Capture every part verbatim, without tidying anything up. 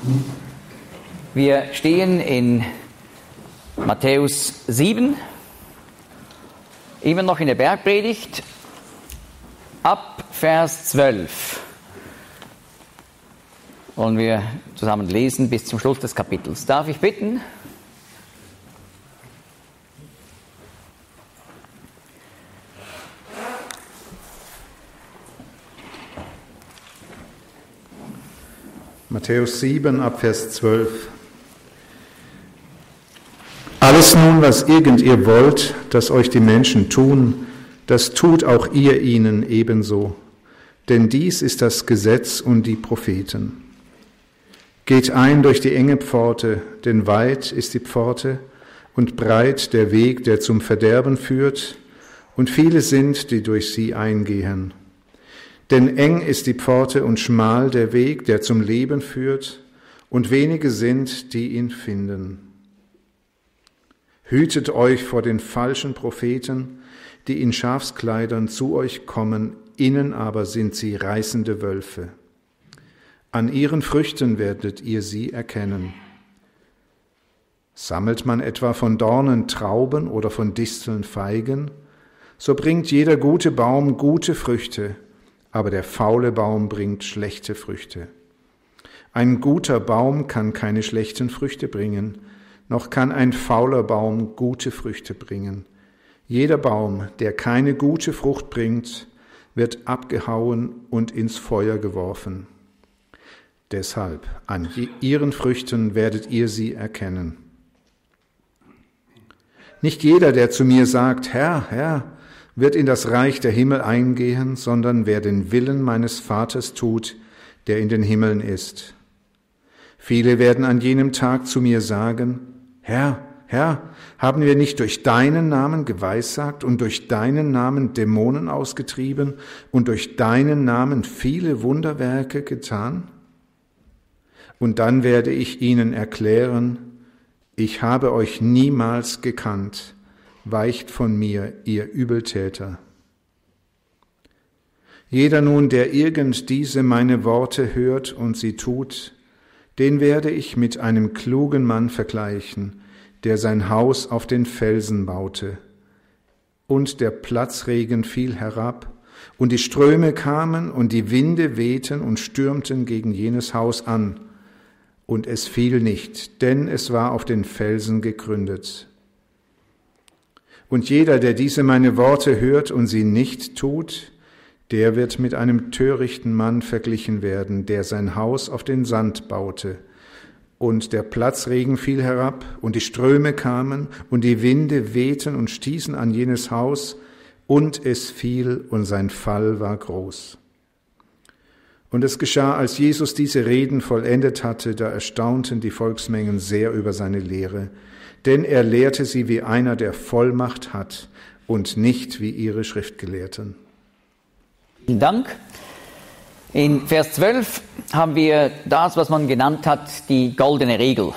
Wir stehen in Matthäus sieben, immer noch in der Bergpredigt, ab Vers zwölf. Wollen wir zusammen lesen bis zum Schluss des Kapitels. Darf ich bitten? Matthäus sieben, ab Vers zwölf. Alles nun, was irgend ihr wollt, dass euch die Menschen tun, das tut auch ihr ihnen ebenso. Denn dies ist das Gesetz und die Propheten. Geht ein durch die enge Pforte, denn weit ist die Pforte und breit der Weg, der zum Verderben führt, und viele sind, die durch sie eingehen. Denn eng ist die Pforte und schmal der Weg, der zum Leben führt, und wenige sind, die ihn finden. Hütet euch vor den falschen Propheten, die in Schafskleidern zu euch kommen, innen aber sind sie reißende Wölfe. An ihren Früchten werdet ihr sie erkennen. Sammelt man etwa von Dornen Trauben oder von Disteln Feigen, so bringt jeder gute Baum gute Früchte, aber der faule Baum bringt schlechte Früchte. Ein guter Baum kann keine schlechten Früchte bringen, noch kann ein fauler Baum gute Früchte bringen. Jeder Baum, der keine gute Frucht bringt, wird abgehauen und ins Feuer geworfen. Deshalb, an ihren Früchten werdet ihr sie erkennen. Nicht jeder, der zu mir sagt, Herr, Herr, wird in das Reich der Himmel eingehen, sondern wer den Willen meines Vaters tut, der in den Himmeln ist. Viele werden an jenem Tag zu mir sagen, Herr, Herr, haben wir nicht durch deinen Namen geweissagt und durch deinen Namen Dämonen ausgetrieben und durch deinen Namen viele Wunderwerke getan? Und dann werde ich ihnen erklären, ich habe euch niemals gekannt, weicht von mir, ihr Übeltäter. Jeder nun, der irgend diese meine Worte hört und sie tut, den werde ich mit einem klugen Mann vergleichen, der sein Haus auf den Felsen baute. Und der Platzregen fiel herab, und die Ströme kamen, und die Winde wehten und stürmten gegen jenes Haus an. Und es fiel nicht, denn es war auf den Felsen gegründet. Und jeder, der diese meine Worte hört und sie nicht tut, der wird mit einem törichten Mann verglichen werden, der sein Haus auf den Sand baute. Und der Platzregen fiel herab, und die Ströme kamen, und die Winde wehten und stießen an jenes Haus, und es fiel, und sein Fall war groß. Und es geschah, als Jesus diese Reden vollendet hatte, da erstaunten die Volksmengen sehr über seine Lehre, denn er lehrte sie wie einer, der Vollmacht hat, und nicht wie ihre Schriftgelehrten. Vielen Dank. In Vers zwölf haben wir das, was man genannt hat, die goldene Regel.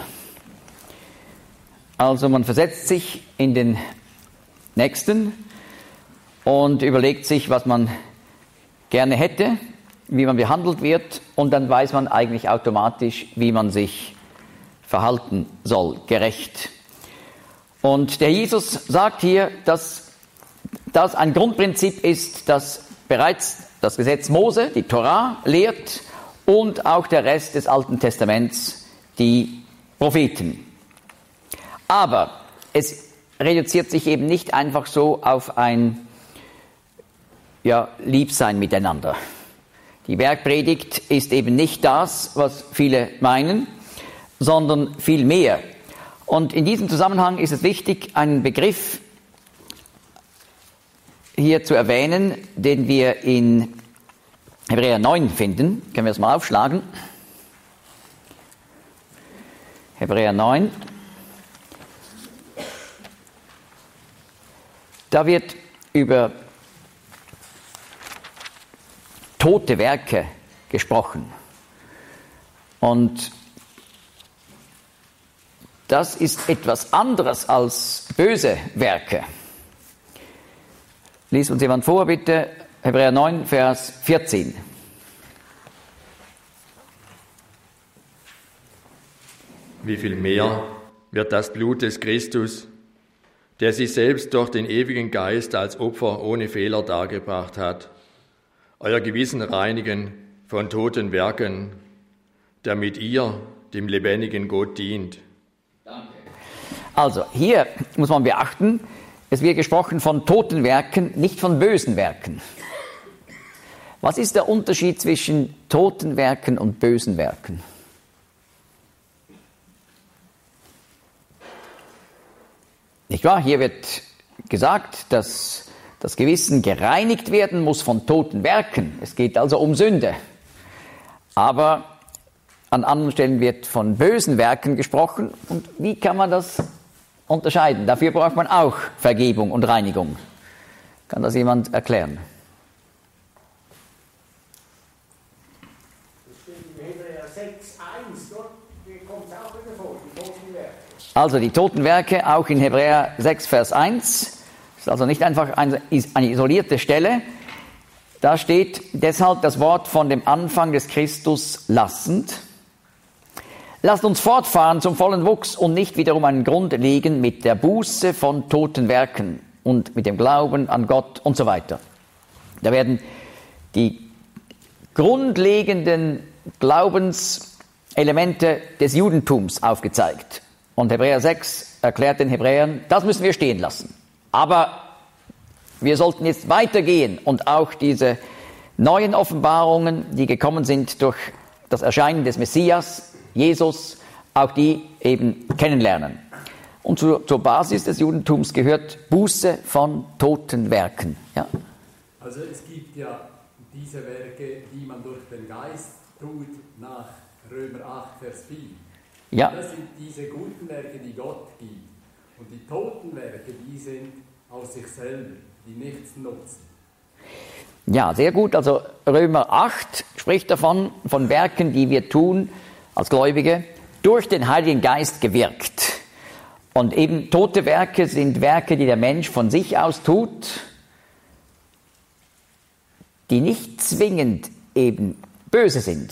Also man versetzt sich in den Nächsten und überlegt sich, was man gerne hätte, wie man behandelt wird, und dann weiß man eigentlich automatisch, wie man sich verhalten soll, gerecht. Und der Jesus sagt hier, dass das ein Grundprinzip ist, das bereits das Gesetz Mose, die Torah, lehrt und auch der Rest des Alten Testaments, die Propheten. Aber es reduziert sich eben nicht einfach so auf ein ja, Liebsein miteinander. Die Bergpredigt ist eben nicht das, was viele meinen, sondern viel mehr. Und in diesem Zusammenhang ist es wichtig, einen Begriff hier zu erwähnen, den wir in Hebräer neun finden. Können wir es mal aufschlagen? Hebräer neun. Da wird über tote Werke gesprochen. Und das ist etwas anderes als böse Werke. Lies uns jemand vor, bitte. Hebräer neun, Vers vierzehn. wie viel mehr wird das Blut des Christus, der sich selbst durch den ewigen Geist als Opfer ohne Fehler dargebracht hat, euer Gewissen reinigen von toten Werken, damit ihr dem lebendigen Gott dient. Also, hier muss man beachten, es wird gesprochen von toten Werken, nicht von bösen Werken. Was ist der Unterschied zwischen toten Werken und bösen Werken? Nicht wahr? Hier wird gesagt, dass das Gewissen gereinigt werden muss von toten Werken. Es geht also um Sünde. Aber an anderen Stellen wird von bösen Werken gesprochen. Und wie kann man das unterscheiden? Dafür braucht man auch Vergebung und Reinigung. Kann das jemand erklären? Das steht in Hebräer sechs eins, dort kommt es auch wieder vor, die toten Werke. Also die toten Werke, auch in Hebräer sechs, Vers eins. Das ist also nicht einfach eine, eine isolierte Stelle. Da steht deshalb das Wort von dem Anfang des Christus lassend. Lasst uns fortfahren zum vollen Wuchs und nicht wiederum einen Grund legen mit der Buße von toten Werken und mit dem Glauben an Gott und so weiter. Da werden die grundlegenden Glaubenselemente des Judentums aufgezeigt. Und Hebräer sechs erklärt den Hebräern, das müssen wir stehen lassen. Aber wir sollten jetzt weitergehen und auch diese neuen Offenbarungen, die gekommen sind durch das Erscheinen des Messias, Jesus, auch die eben kennenlernen. Und zu, zur Basis des Judentums gehört Buße von toten Werken. Ja? Also es gibt ja diese Werke, die man durch den Geist tut, nach Römer acht, Vers vier. Ja. Das sind diese guten Werke, die Gott gibt. Und die toten Werke, die sind aus sich selber, die nichts nutzen. Ja, sehr gut. Also Römer acht spricht davon, von Werken, die wir tun als Gläubige, durch den Heiligen Geist gewirkt. Und eben tote Werke sind Werke, die der Mensch von sich aus tut, die nicht zwingend eben böse sind.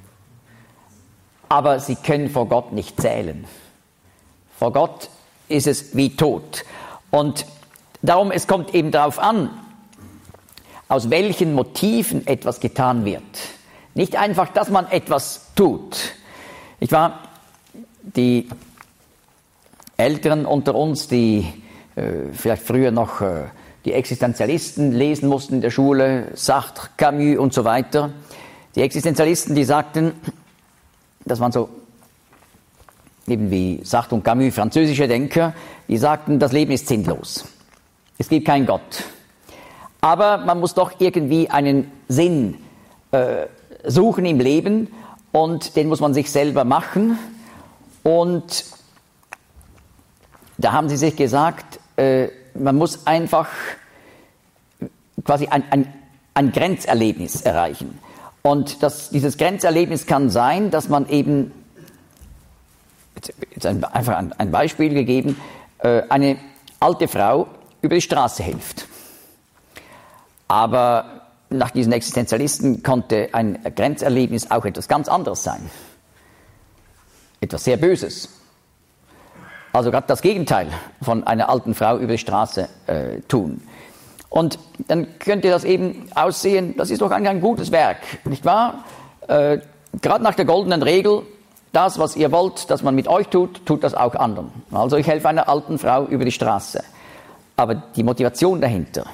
Aber sie können vor Gott nicht zählen. Vor Gott ist es wie tot. Und darum, es kommt eben darauf an, aus welchen Motiven etwas getan wird. Nicht einfach, dass man etwas tut. Ich war die Älteren unter uns, die äh, vielleicht früher noch äh, die Existenzialisten lesen mussten in der Schule, Sartre, Camus und so weiter. Die Existenzialisten, die sagten, das waren so eben wie Sartre und Camus, französische Denker, die sagten, das Leben ist sinnlos. Es gibt keinen Gott. Aber man muss doch irgendwie einen Sinn äh, suchen im Leben und den muss man sich selber machen. Und da haben sie sich gesagt, äh, man muss einfach quasi ein, ein, ein Grenzerlebnis erreichen. Und das, dieses Grenzerlebnis kann sein, dass man eben, jetzt, jetzt ein, einfach ein, ein Beispiel gegeben, äh, eine alte Frau über die Straße hilft. Aber nach diesen Existenzialisten konnte ein Grenzerlebnis auch etwas ganz anderes sein. Etwas sehr Böses. Also gerade das Gegenteil von einer alten Frau über die Straße äh, tun. Und dann könnte das eben aussehen, das ist doch ein, ein gutes Werk, nicht wahr? Äh, gerade nach der goldenen Regel, das, was ihr wollt, dass man mit euch tut, tut das auch anderen. Also ich helfe einer alten Frau über die Straße. Aber die Motivation dahinter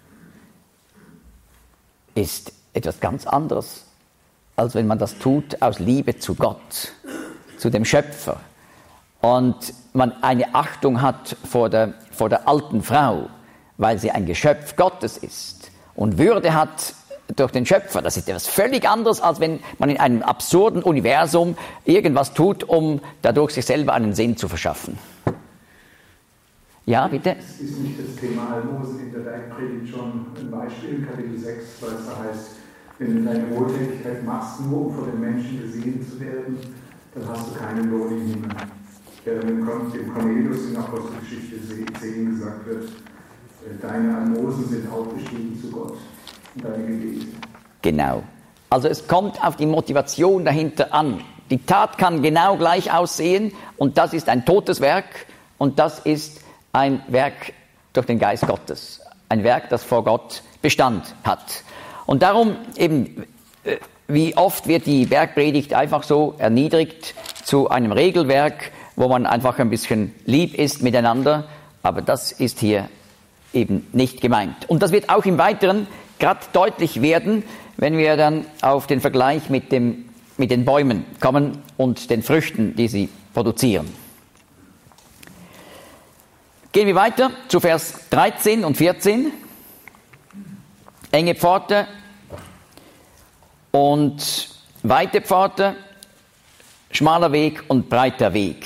ist etwas ganz anderes, als wenn man das tut aus Liebe zu Gott, zu dem Schöpfer. Und man eine Achtung hat vor der, vor der alten Frau, weil sie ein Geschöpf Gottes ist und Würde hat durch den Schöpfer. Das ist etwas völlig anderes, als wenn man in einem absurden Universum irgendwas tut, um dadurch sich selber einen Sinn zu verschaffen. Ja, bitte? Es ist nicht das Thema Almosen in der Bergpredigt schon ein Beispiel in Kapitel sechs, weil es da heißt, wenn du deine Wohltätigkeit machst, nur um vor den Menschen gesehen zu werden, dann hast du keinen Lohn im Himmel. Während dem Cornelius in Apostelgeschichte zehn gesagt wird, deine Almosen sind aufgestiegen zu Gott und deine Gebete. Genau. Also es kommt auf die Motivation dahinter an. Die Tat kann genau gleich aussehen und das ist ein totes Werk und das ist ein Werk durch den Geist Gottes. Ein Werk, das vor Gott Bestand hat. Und darum eben, wie oft wird die Bergpredigt einfach so erniedrigt zu einem Regelwerk, wo man einfach ein bisschen lieb ist miteinander, aber das ist hier eben nicht gemeint. Und das wird auch im Weiteren gerade deutlich werden, wenn wir dann auf den Vergleich mit dem, mit den Bäumen kommen und den Früchten, die sie produzieren. Gehen wir weiter zu Vers dreizehn und vierzehn. Enge Pforte und weite Pforte, schmaler Weg und breiter Weg.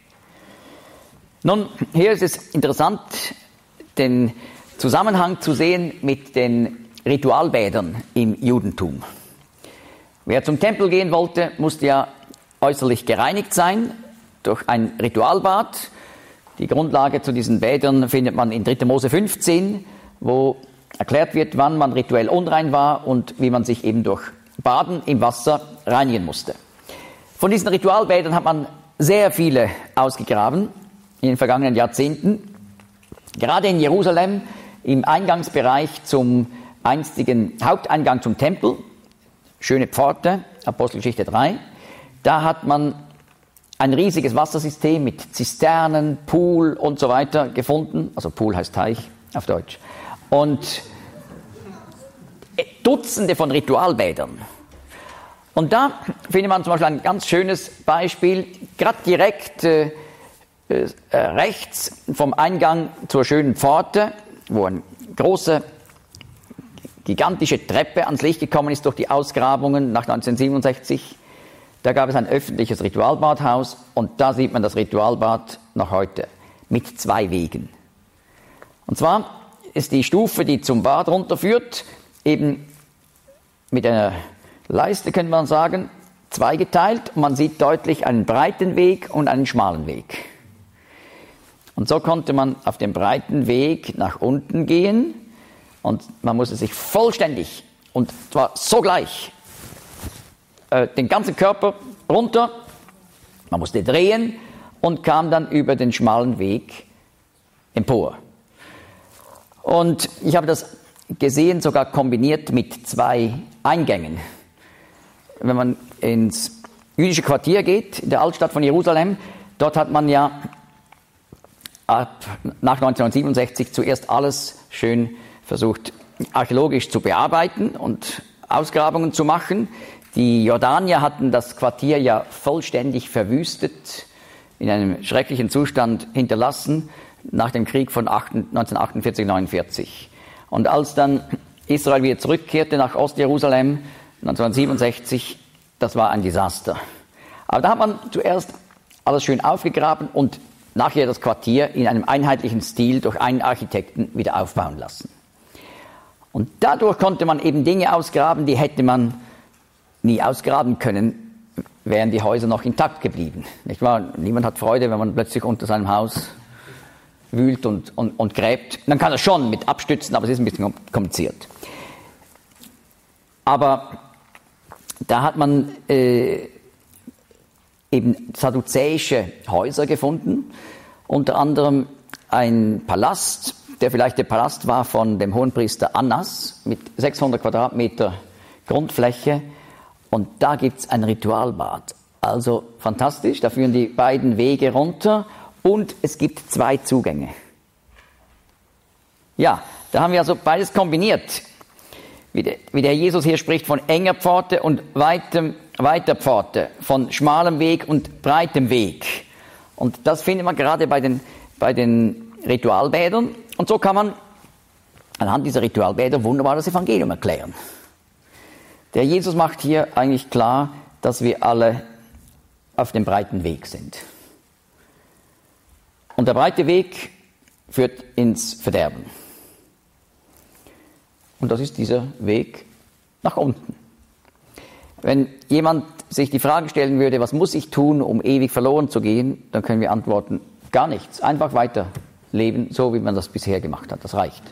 Nun, hier ist es interessant, den Zusammenhang zu sehen mit den Ritualbädern im Judentum. Wer zum Tempel gehen wollte, musste ja äußerlich gereinigt sein durch ein Ritualbad. Die Grundlage zu diesen Bädern findet man in dritter Mose fünfzehn, wo erklärt wird, wann man rituell unrein war und wie man sich eben durch Baden im Wasser reinigen musste. Von diesen Ritualbädern hat man sehr viele ausgegraben in den vergangenen Jahrzehnten. Gerade in Jerusalem im Eingangsbereich zum einstigen Haupteingang zum Tempel, schöne Pforte, Apostelgeschichte drei, da hat man ein riesiges Wassersystem mit Zisternen, Pool und so weiter gefunden. Also Pool heißt Teich auf Deutsch. Und Dutzende von Ritualbädern. Und da findet man zum Beispiel ein ganz schönes Beispiel, gerade direkt äh, äh, rechts vom Eingang zur schönen Pforte, wo eine große, gigantische Treppe ans Licht gekommen ist durch die Ausgrabungen nach neunzehnhundertsiebenundsechzig. Da gab es ein öffentliches Ritualbadhaus und da sieht man das Ritualbad noch heute mit zwei Wegen. Und zwar ist die Stufe, die zum Bad runterführt, eben mit einer Leiste, könnte man sagen, zweigeteilt. Und man sieht deutlich einen breiten Weg und einen schmalen Weg. Und so konnte man auf dem breiten Weg nach unten gehen und man musste sich vollständig, und zwar sogleich, äh, den ganzen Körper runter, man musste drehen und kam dann über den schmalen Weg empor. Und ich habe das gesehen, sogar kombiniert mit zwei Eingängen. Wenn man ins jüdische Quartier geht, in der Altstadt von Jerusalem, dort hat man ja ab nach neunzehnhundertsiebenundsechzig zuerst alles schön versucht, archäologisch zu bearbeiten und Ausgrabungen zu machen. Die Jordanier hatten das Quartier ja vollständig verwüstet, in einem schrecklichen Zustand hinterlassen, nach dem Krieg von neunzehnhundertachtundvierzig neunundvierzig. Und als dann Israel wieder zurückkehrte nach Ostjerusalem, neunzehnhundertsiebenundsechzig, das war ein Desaster. Aber da hat man zuerst alles schön aufgegraben und nachher das Quartier in einem einheitlichen Stil durch einen Architekten wieder aufbauen lassen. Und dadurch konnte man eben Dinge ausgraben, die hätte man nie ausgraben können, wären die Häuser noch intakt geblieben. Nicht wahr? Niemand hat Freude, wenn man plötzlich unter seinem Haus wühlt und, und, und gräbt. Man kann das schon mit abstützen, aber es ist ein bisschen kompliziert. Aber da hat man äh, eben sadduzäische Häuser gefunden, unter anderem ein Palast, der vielleicht der Palast war von dem Hohenpriester Annas mit sechshundert Quadratmeter Grundfläche, und da gibt es ein Ritualbad. Also fantastisch, da führen die beiden Wege runter und es gibt zwei Zugänge. Ja, da haben wir also beides kombiniert. Wie der, wie der Jesus hier spricht von enger Pforte und weitem, weiter Pforte, von schmalem Weg und breitem Weg. Und das findet man gerade bei den, bei den Ritualbädern. Und so kann man anhand dieser Ritualbäder wunderbar das Evangelium erklären. Der Jesus macht hier eigentlich klar, dass wir alle auf dem breiten Weg sind. Und der breite Weg führt ins Verderben. Und das ist dieser Weg nach unten. Wenn jemand sich die Frage stellen würde, was muss ich tun, um ewig verloren zu gehen, dann können wir antworten, gar nichts. Einfach weiterleben, so wie man das bisher gemacht hat. Das reicht.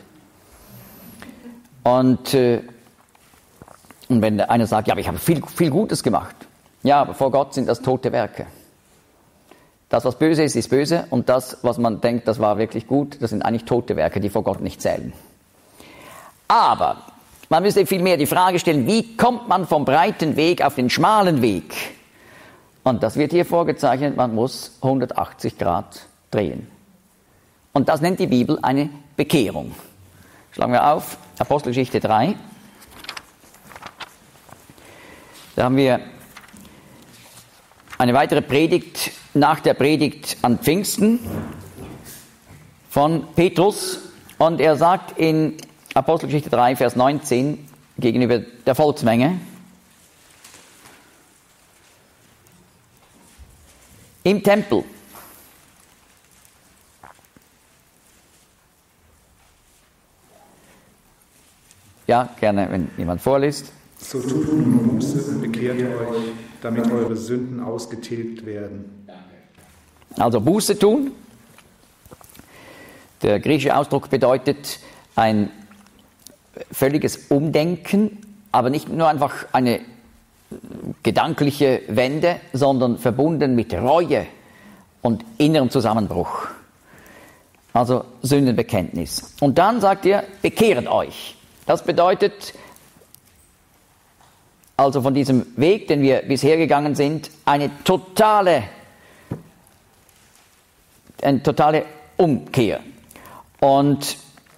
Und, äh, und wenn einer sagt, ja, aber ich habe viel, viel Gutes gemacht, Ja, aber vor Gott sind das tote Werke. Das, was böse ist, ist böse. Und das, was man denkt, das war wirklich gut, das sind eigentlich tote Werke, die vor Gott nicht zählen. Aber man müsste vielmehr die Frage stellen, wie kommt man vom breiten Weg auf den schmalen Weg? Und das wird hier vorgezeichnet, man muss hundertachtzig Grad drehen. Und das nennt die Bibel eine Bekehrung. Schlagen wir auf, Apostelgeschichte drei. Da haben wir eine weitere Predigt nach der Predigt an Pfingsten von Petrus. Und er sagt in Apostelgeschichte drei, Vers neunzehn gegenüber der Volksmenge: Im Tempel ja, gerne, wenn jemand vorliest. So tut nun Buße und bekehrt euch, damit eure Sünden ausgetilgt werden. Also Buße tun. Der griechische Ausdruck bedeutet ein völliges Umdenken, aber nicht nur einfach eine gedankliche Wende, sondern verbunden mit Reue und innerem Zusammenbruch. Also Sündenbekenntnis. Und dann sagt er, bekehrt euch. Das bedeutet also von diesem Weg, den wir bisher gegangen sind, eine totale, eine totale Umkehr. Und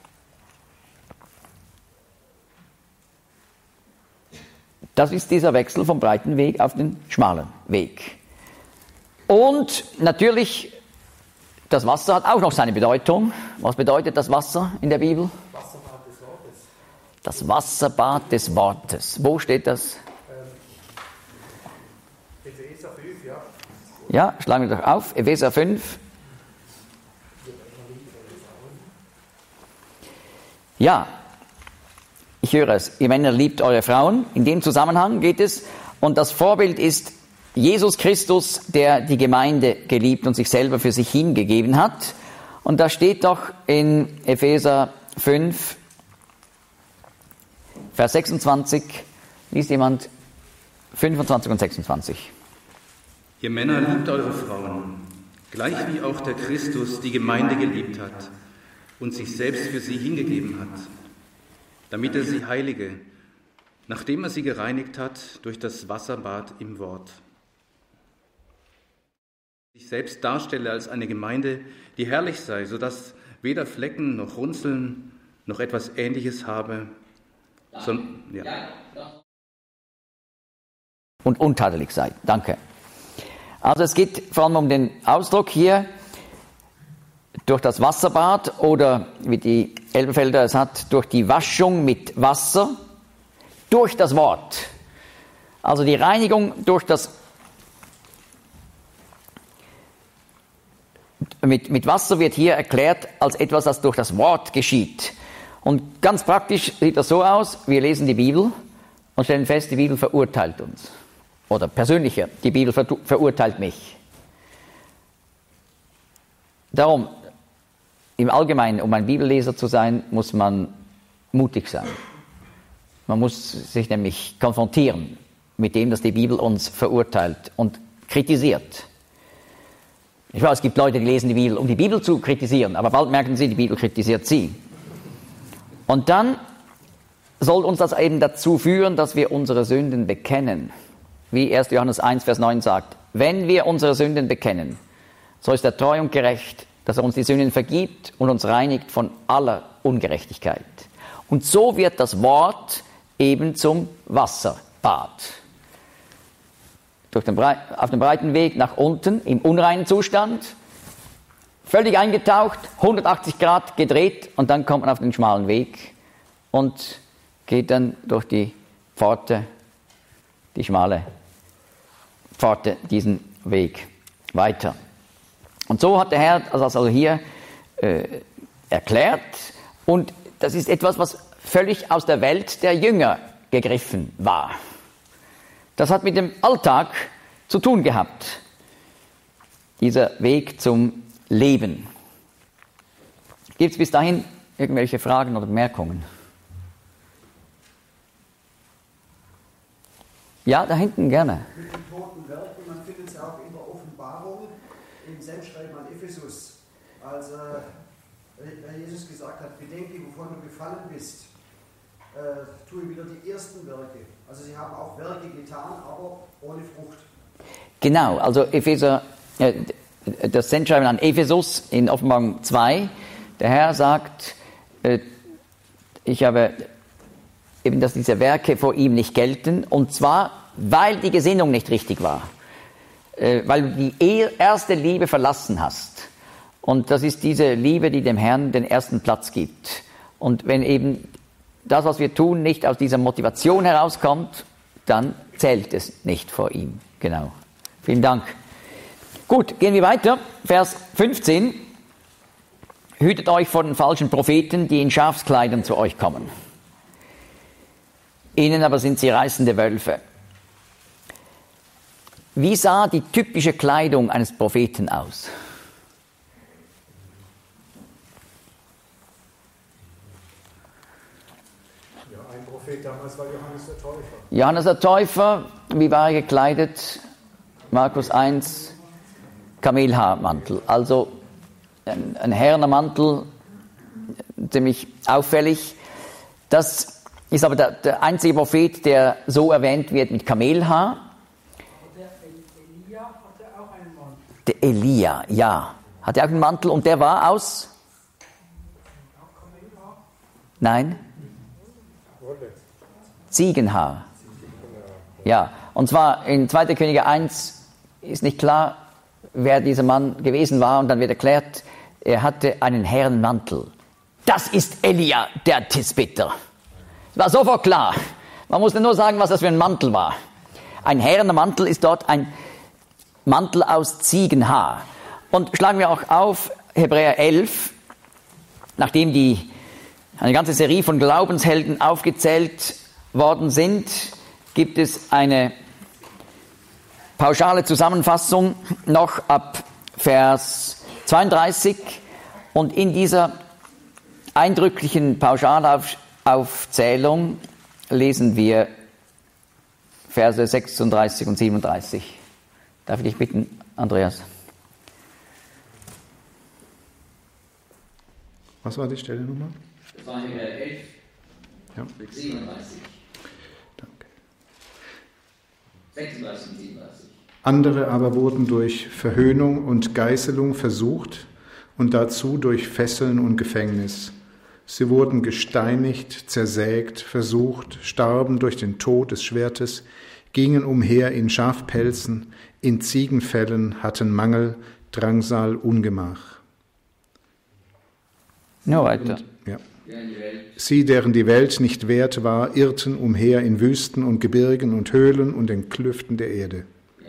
das ist dieser Wechsel vom breiten Weg auf den schmalen Weg. Und natürlich, das Wasser hat auch noch seine Bedeutung. Was bedeutet das Wasser in der Bibel? Wasserbad des Wortes. Das Wasserbad des Wortes. Wo steht das? Epheser fünf, ja. Ja, schlagen wir doch auf. Epheser fünf. Ja, ich höre es. Ihr Männer liebt eure Frauen. In dem Zusammenhang geht es. Und das Vorbild ist Jesus Christus, der die Gemeinde geliebt und sich selber für sich hingegeben hat. Und da steht doch in Epheser fünf, Vers sechsundzwanzig, liest jemand fünfundzwanzig und sechsundzwanzig. Ihr Männer liebt eure Frauen, gleich wie auch der Christus die Gemeinde geliebt hat und sich selbst für sie hingegeben hat, damit er sie heilige, nachdem er sie gereinigt hat durch das Wasserbad im Wort. Sich selbst darstelle als eine Gemeinde, die herrlich sei, sodass weder Flecken noch Runzeln noch etwas Ähnliches habe, sondern, ja. Und untadelig sei. Danke. Also es geht vor allem um den Ausdruck hier, durch das Wasserbad oder wie die Elberfelder es hat, durch die Waschung mit Wasser, durch das Wort. Also die Reinigung durch das mit, mit Wasser wird hier erklärt als etwas, das durch das Wort geschieht. Und ganz praktisch sieht das so aus, wir lesen die Bibel und stellen fest, die Bibel verurteilt uns. Oder persönlicher, die Bibel ver- verurteilt mich. Darum, im Allgemeinen, um ein Bibelleser zu sein, muss man mutig sein. Man muss sich nämlich konfrontieren mit dem, dass die Bibel uns verurteilt und kritisiert. Ich weiß, es gibt Leute, die lesen die Bibel, um die Bibel zu kritisieren, aber bald merken sie, die Bibel kritisiert sie. Und dann soll uns das eben dazu führen, dass wir unsere Sünden bekennen. Wie erster Johannes eins, Vers neun sagt, wenn wir unsere Sünden bekennen, so ist er treu und gerecht, dass er uns die Sünden vergibt und uns reinigt von aller Ungerechtigkeit. Und so wird das Wort eben zum Wasserbad. Durch den Brei- auf dem breiten Weg nach unten, im unreinen Zustand, völlig eingetaucht, hundertachtzig Grad gedreht und dann kommt man auf den schmalen Weg und geht dann durch die Pforte, die schmale Pforte, diesen Weg weiter. Und so hat der Herr das also hier äh, erklärt. Und das ist etwas, was völlig aus der Welt der Jünger gegriffen war. Das hat mit dem Alltag zu tun gehabt. Dieser Weg zum Leben. Gibt es bis dahin irgendwelche Fragen oder Bemerkungen? Ja, da hinten gerne. Mit den toten Werken, man findet es auch in der Offenbarung, im Sendschreiben an Ephesus, als äh, Jesus gesagt hat, bedenke, wovon du gefallen bist, äh, tue wieder die ersten Werke. Also sie haben auch Werke getan, aber ohne Frucht. Genau, also Epheser, äh, das Sendschreiben an Ephesus in Offenbarung zwei, der Herr sagt, äh, ich habe eben, dass diese Werke vor ihm nicht gelten, und zwar, weil die Gesinnung nicht richtig war, äh, weil du die erste Liebe verlassen hast. Und das ist diese Liebe, die dem Herrn den ersten Platz gibt. Und wenn eben das, was wir tun, nicht aus dieser Motivation herauskommt, dann zählt es nicht vor ihm. Genau. Vielen Dank. Gut, gehen wir weiter. Vers fünfzehn. Hütet euch vor den falschen Propheten, die in Schafskleidern zu euch kommen. Innen aber sind sie reißende Wölfe. Wie sah die typische Kleidung eines Propheten aus? Ja, ein Prophet damals war Johannes der Täufer. Johannes der Täufer, wie war er gekleidet? Markus eins, Kamelhaarmantel. Also ein, ein Herrenermantel, ziemlich auffällig. Das ist aber der, der einzige Prophet, der so erwähnt wird mit Kamelhaar. Aber der Elia hatte auch einen Mantel. Der Elia, ja. Hatte auch einen Mantel und der war aus? Nein? Ziegenhaar. Ja, und zwar in zweiter Könige eins ist nicht klar, wer dieser Mann gewesen war, und dann wird erklärt, er hatte einen Herrenmantel. Das ist Elia, der Tisbiter. War sofort klar. Man musste nur sagen, was das für ein Mantel war. Ein Herrenmantel ist dort ein Mantel aus Ziegenhaar. Und schlagen wir auch auf Hebräer elf, nachdem die, eine ganze Serie von Glaubenshelden aufgezählt worden sind, gibt es eine pauschale Zusammenfassung noch ab Vers zweiunddreißig. Und in dieser eindrücklichen Pauschalaufzählung lesen wir Verse sechsunddreißig und siebenunddreißig. Darf ich dich bitten, Andreas? Was war die Stellennummer? Das war Hebräer elf, Ja. siebenunddreißig. Danke. sechsunddreißig und siebenunddreißig. Andere aber wurden durch Verhöhnung und Geißelung versucht und dazu durch Fesseln und Gefängnis. Sie wurden gesteinigt, zersägt, versucht, starben durch den Tod des Schwertes, gingen umher in Schafpelzen, in Ziegenfällen, hatten Mangel, Drangsal, Ungemach. Nur weiter. Ja. Sie, deren die Welt nicht wert war, irrten umher in Wüsten und Gebirgen und Höhlen und in Klüften der Erde.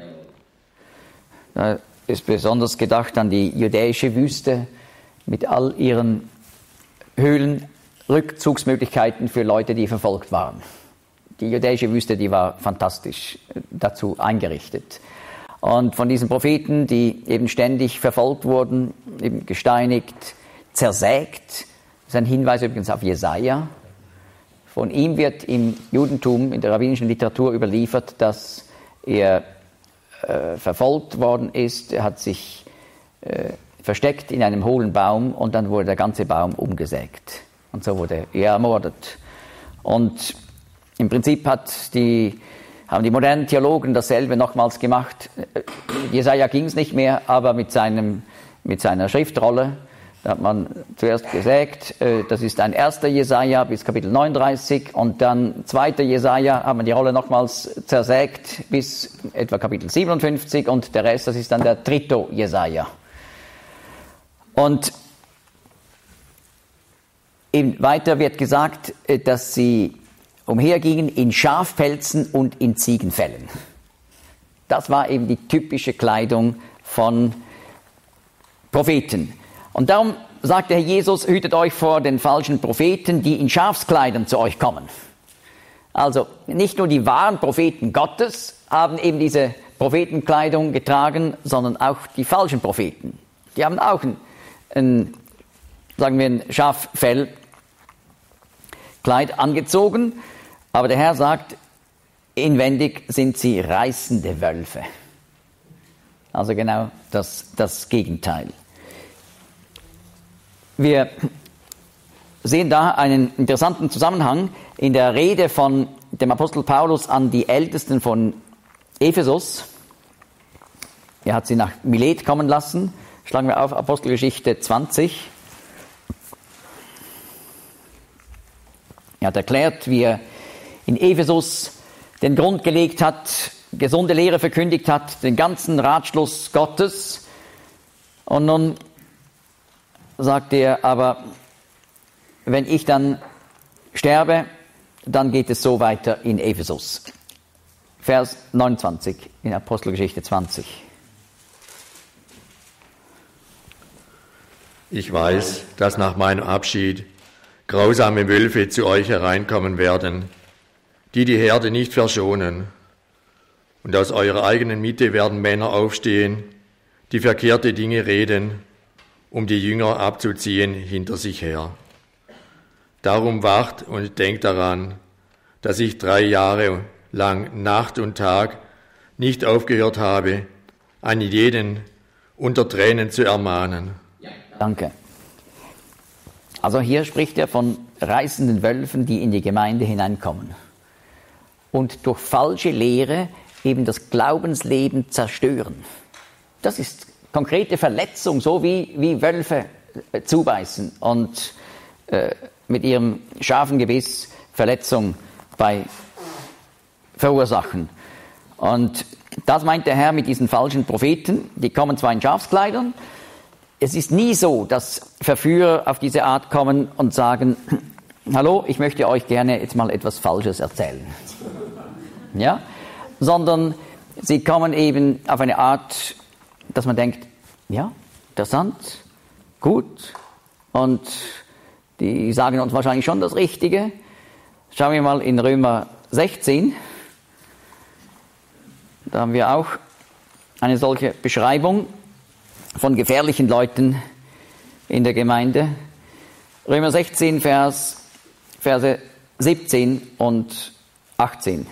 Da ist besonders gedacht an die judäische Wüste mit all ihren Höhlen, Rückzugsmöglichkeiten für Leute, die verfolgt waren. Die judäische Wüste, die war fantastisch dazu eingerichtet. Und von diesen Propheten, die eben ständig verfolgt wurden, eben gesteinigt, zersägt, das ist ein Hinweis übrigens auf Jesaja. Von ihm wird im Judentum, in der rabbinischen Literatur überliefert, dass er äh, verfolgt worden ist. Er hat sich äh, versteckt in einem hohlen Baum und dann wurde der ganze Baum umgesägt. Und so wurde er ermordet. Und im Prinzip hat die, haben die modernen Theologen dasselbe nochmals gemacht. Jesaja ging es nicht mehr, aber mit, seinem, mit seiner Schriftrolle, da hat man zuerst gesägt, das ist ein erster Jesaja bis Kapitel neununddreißig, und dann zweiter Jesaja, hat man die Rolle nochmals zersägt bis etwa Kapitel siebenundfünfzig, und der Rest, das ist dann der dritte Jesaja. Und eben weiter wird gesagt, dass sie umhergingen in Schafpelzen und in Ziegenfällen. Das war eben die typische Kleidung von Propheten. Und darum sagt der Herr Jesus, hütet euch vor den falschen Propheten, die in Schafskleidern zu euch kommen. Also nicht nur die wahren Propheten Gottes haben eben diese Prophetenkleidung getragen, sondern auch die falschen Propheten. Die haben auch ein, ein sagen wir, ein Schaffellkleid angezogen. Aber der Herr sagt, inwendig sind sie reißende Wölfe. Also genau das, das Gegenteil. Wir sehen da einen interessanten Zusammenhang in der Rede von dem Apostel Paulus an die Ältesten von Ephesus. Er hat sie nach Milet kommen lassen. Schlagen wir auf Apostelgeschichte zwanzig. Er hat erklärt, wie er in Ephesus den Grund gelegt hat, gesunde Lehre verkündigt hat, den ganzen Ratschluss Gottes. Und nun sagt er, aber wenn ich dann sterbe, dann geht es so weiter in Ephesus. Vers neunundzwanzig in Apostelgeschichte zwanzig. Ich weiß, dass nach meinem Abschied grausame Wölfe zu euch hereinkommen werden, die die Herde nicht verschonen. Und aus eurer eigenen Mitte werden Männer aufstehen, die verkehrte Dinge reden, um die Jünger abzuziehen hinter sich her. Darum wacht und denkt daran, dass ich drei Jahre lang Nacht und Tag nicht aufgehört habe, einen jeden unter Tränen zu ermahnen. Danke. Also hier spricht er von reißenden Wölfen, die in die Gemeinde hineinkommen und durch falsche Lehre eben das Glaubensleben zerstören. Das ist konkrete Verletzung, so wie, wie Wölfe äh, zubeißen und äh, mit ihrem scharfen Gebiss Verletzung bei verursachen. Und das meint der Herr mit diesen falschen Propheten. Die kommen zwar in Schafskleidern, es ist nie so, dass Verführer auf diese Art kommen und sagen, hallo, ich möchte euch gerne jetzt mal etwas Falsches erzählen. Ja? Sondern sie kommen eben auf eine Art, dass man denkt, ja, interessant, gut, und die sagen uns wahrscheinlich schon das Richtige. Schauen wir mal in Römer sechzehn. Da haben wir auch eine solche Beschreibung von gefährlichen Leuten in der Gemeinde. Römer sechzehn, Vers, Verse siebzehn und achtzehn.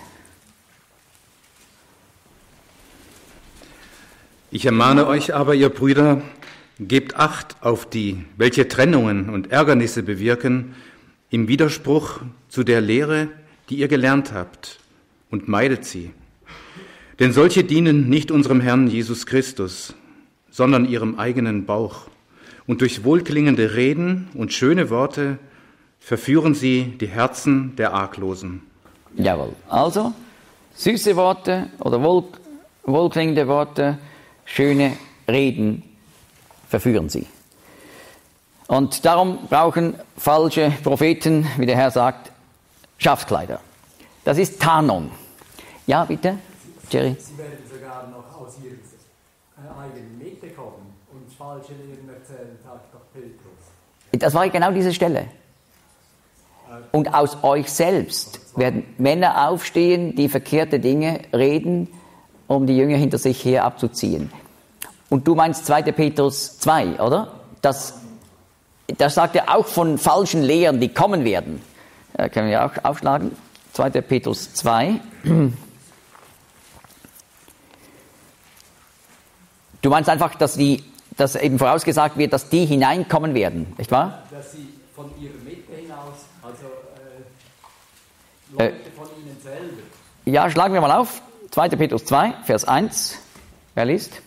Ich ermahne euch aber, ihr Brüder, gebt Acht auf die, welche Trennungen und Ärgernisse bewirken, im Widerspruch zu der Lehre, die ihr gelernt habt, und meidet sie. Denn solche dienen nicht unserem Herrn Jesus Christus, sondern ihrem eigenen Bauch. Und durch wohlklingende Reden und schöne Worte verführen sie die Herzen der Arglosen. Jawohl. Also, süße Worte oder wohl, wohlklingende Worte, schöne Reden verführen sie. Und darum brauchen falsche Propheten, wie der Herr sagt, Schafskleider. Das ist Tarnung. Ja, bitte, Jerry? Sie werden sogar noch aus ihrer eigenen Mitte kommen und falsche Lehren erzählen, sagt doch Petrus. Das war genau diese Stelle. Und aus euch selbst werden Männer aufstehen, die verkehrte Dinge reden, um die Jünger hinter sich her abzuziehen. Und du meinst zweiter Petrus zwei, oder? Das, das sagt er auch von falschen Lehren, die kommen werden. Äh, können wir auch aufschlagen. zweiter Petrus zwei. Du meinst einfach, dass, die, dass eben vorausgesagt wird, dass die hineinkommen werden, nicht wahr? Dass sie von ihrer Mitte hinaus, also äh, Leute äh, von ihnen selber. Ja, schlagen wir mal auf. zweiter Petrus zwei, Vers eins. Wer liest?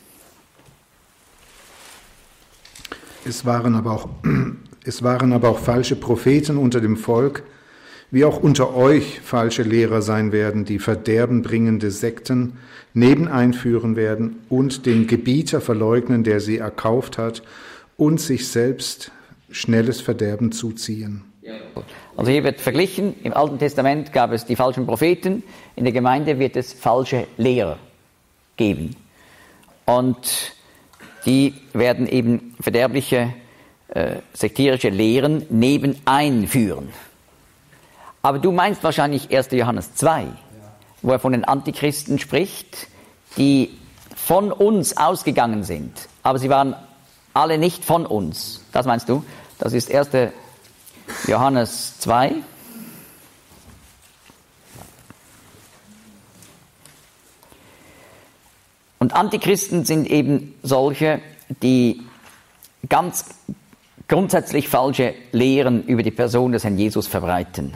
Es waren aber auch, es waren aber auch falsche Propheten unter dem Volk, wie auch unter euch falsche Lehrer sein werden, die verderbenbringende Sekten neben einführen werden und den Gebieter verleugnen, der sie erkauft hat, und sich selbst schnelles Verderben zuziehen. Also hier wird verglichen, im Alten Testament gab es die falschen Propheten, in der Gemeinde wird es falsche Lehrer geben. Und die werden eben verderbliche, äh, sektierische Lehren neben einführen. Aber du meinst wahrscheinlich erster Johannes zwei, ja, wo er von den Antichristen spricht, die von uns ausgegangen sind, aber sie waren alle nicht von uns. Das meinst du? Das ist erster Johannes zwei. Und Antichristen sind eben solche, die ganz grundsätzlich falsche Lehren über die Person des Herrn Jesus verbreiten.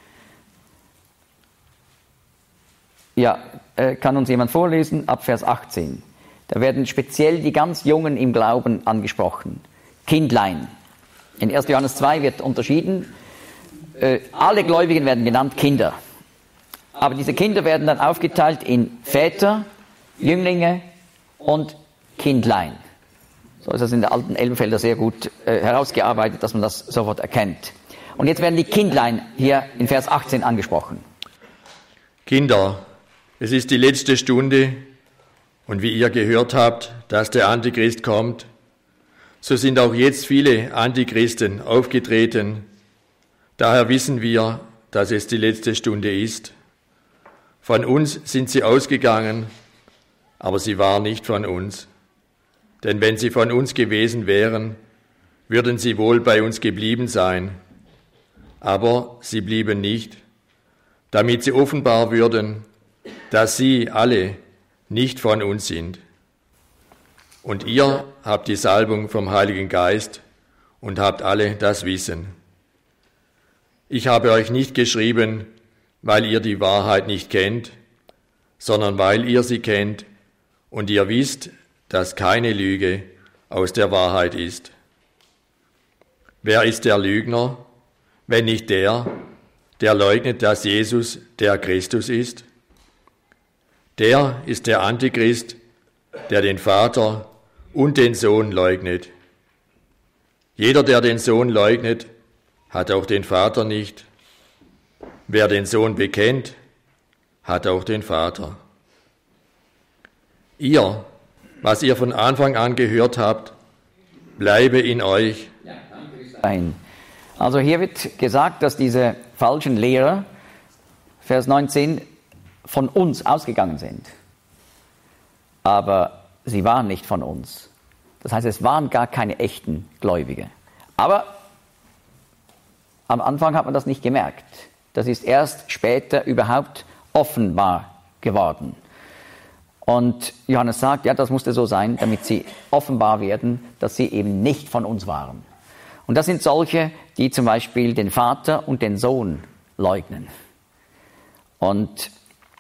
Ja, äh, kann uns jemand vorlesen? Ab Vers achtzehn. Da werden speziell die ganz Jungen im Glauben angesprochen. Kindlein. In erster Johannes zwei wird unterschieden. Äh, alle Gläubigen werden genannt Kinder. Aber diese Kinder werden dann aufgeteilt in Väter, Jünglinge und Kindlein. So ist das in der alten Elbenfelder sehr gut äh, herausgearbeitet, dass man das sofort erkennt. Und jetzt werden die Kindlein hier in Vers achtzehn angesprochen. Kinder, es ist die letzte Stunde und wie ihr gehört habt, dass der Antichrist kommt, so sind auch jetzt viele Antichristen aufgetreten. Daher wissen wir, dass es die letzte Stunde ist. Von uns sind sie ausgegangen, aber sie waren nicht von uns. Denn wenn sie von uns gewesen wären, würden sie wohl bei uns geblieben sein. Aber sie blieben nicht, damit sie offenbar würden, dass sie alle nicht von uns sind. Und ihr habt die Salbung vom Heiligen Geist und habt alle das Wissen. Ich habe euch nicht geschrieben, weil ihr die Wahrheit nicht kennt, sondern weil ihr sie kennt und ihr wisst, dass keine Lüge aus der Wahrheit ist. Wer ist der Lügner, wenn nicht der, der leugnet, dass Jesus der Christus ist? Der ist der Antichrist, der den Vater und den Sohn leugnet. Jeder, der den Sohn leugnet, hat auch den Vater nicht. Wer den Sohn bekennt, hat auch den Vater. Ihr, was ihr von Anfang an gehört habt, bleibe in euch. Also hier wird gesagt, dass diese falschen Lehrer, Vers neunzehn, von uns ausgegangen sind. Aber sie waren nicht von uns. Das heißt, es waren gar keine echten Gläubige. Aber am Anfang hat man das nicht gemerkt. Das ist erst später überhaupt offenbar geworden. Und Johannes sagt, ja, das musste so sein, damit sie offenbar werden, dass sie eben nicht von uns waren. Und das sind solche, die zum Beispiel den Vater und den Sohn leugnen. Und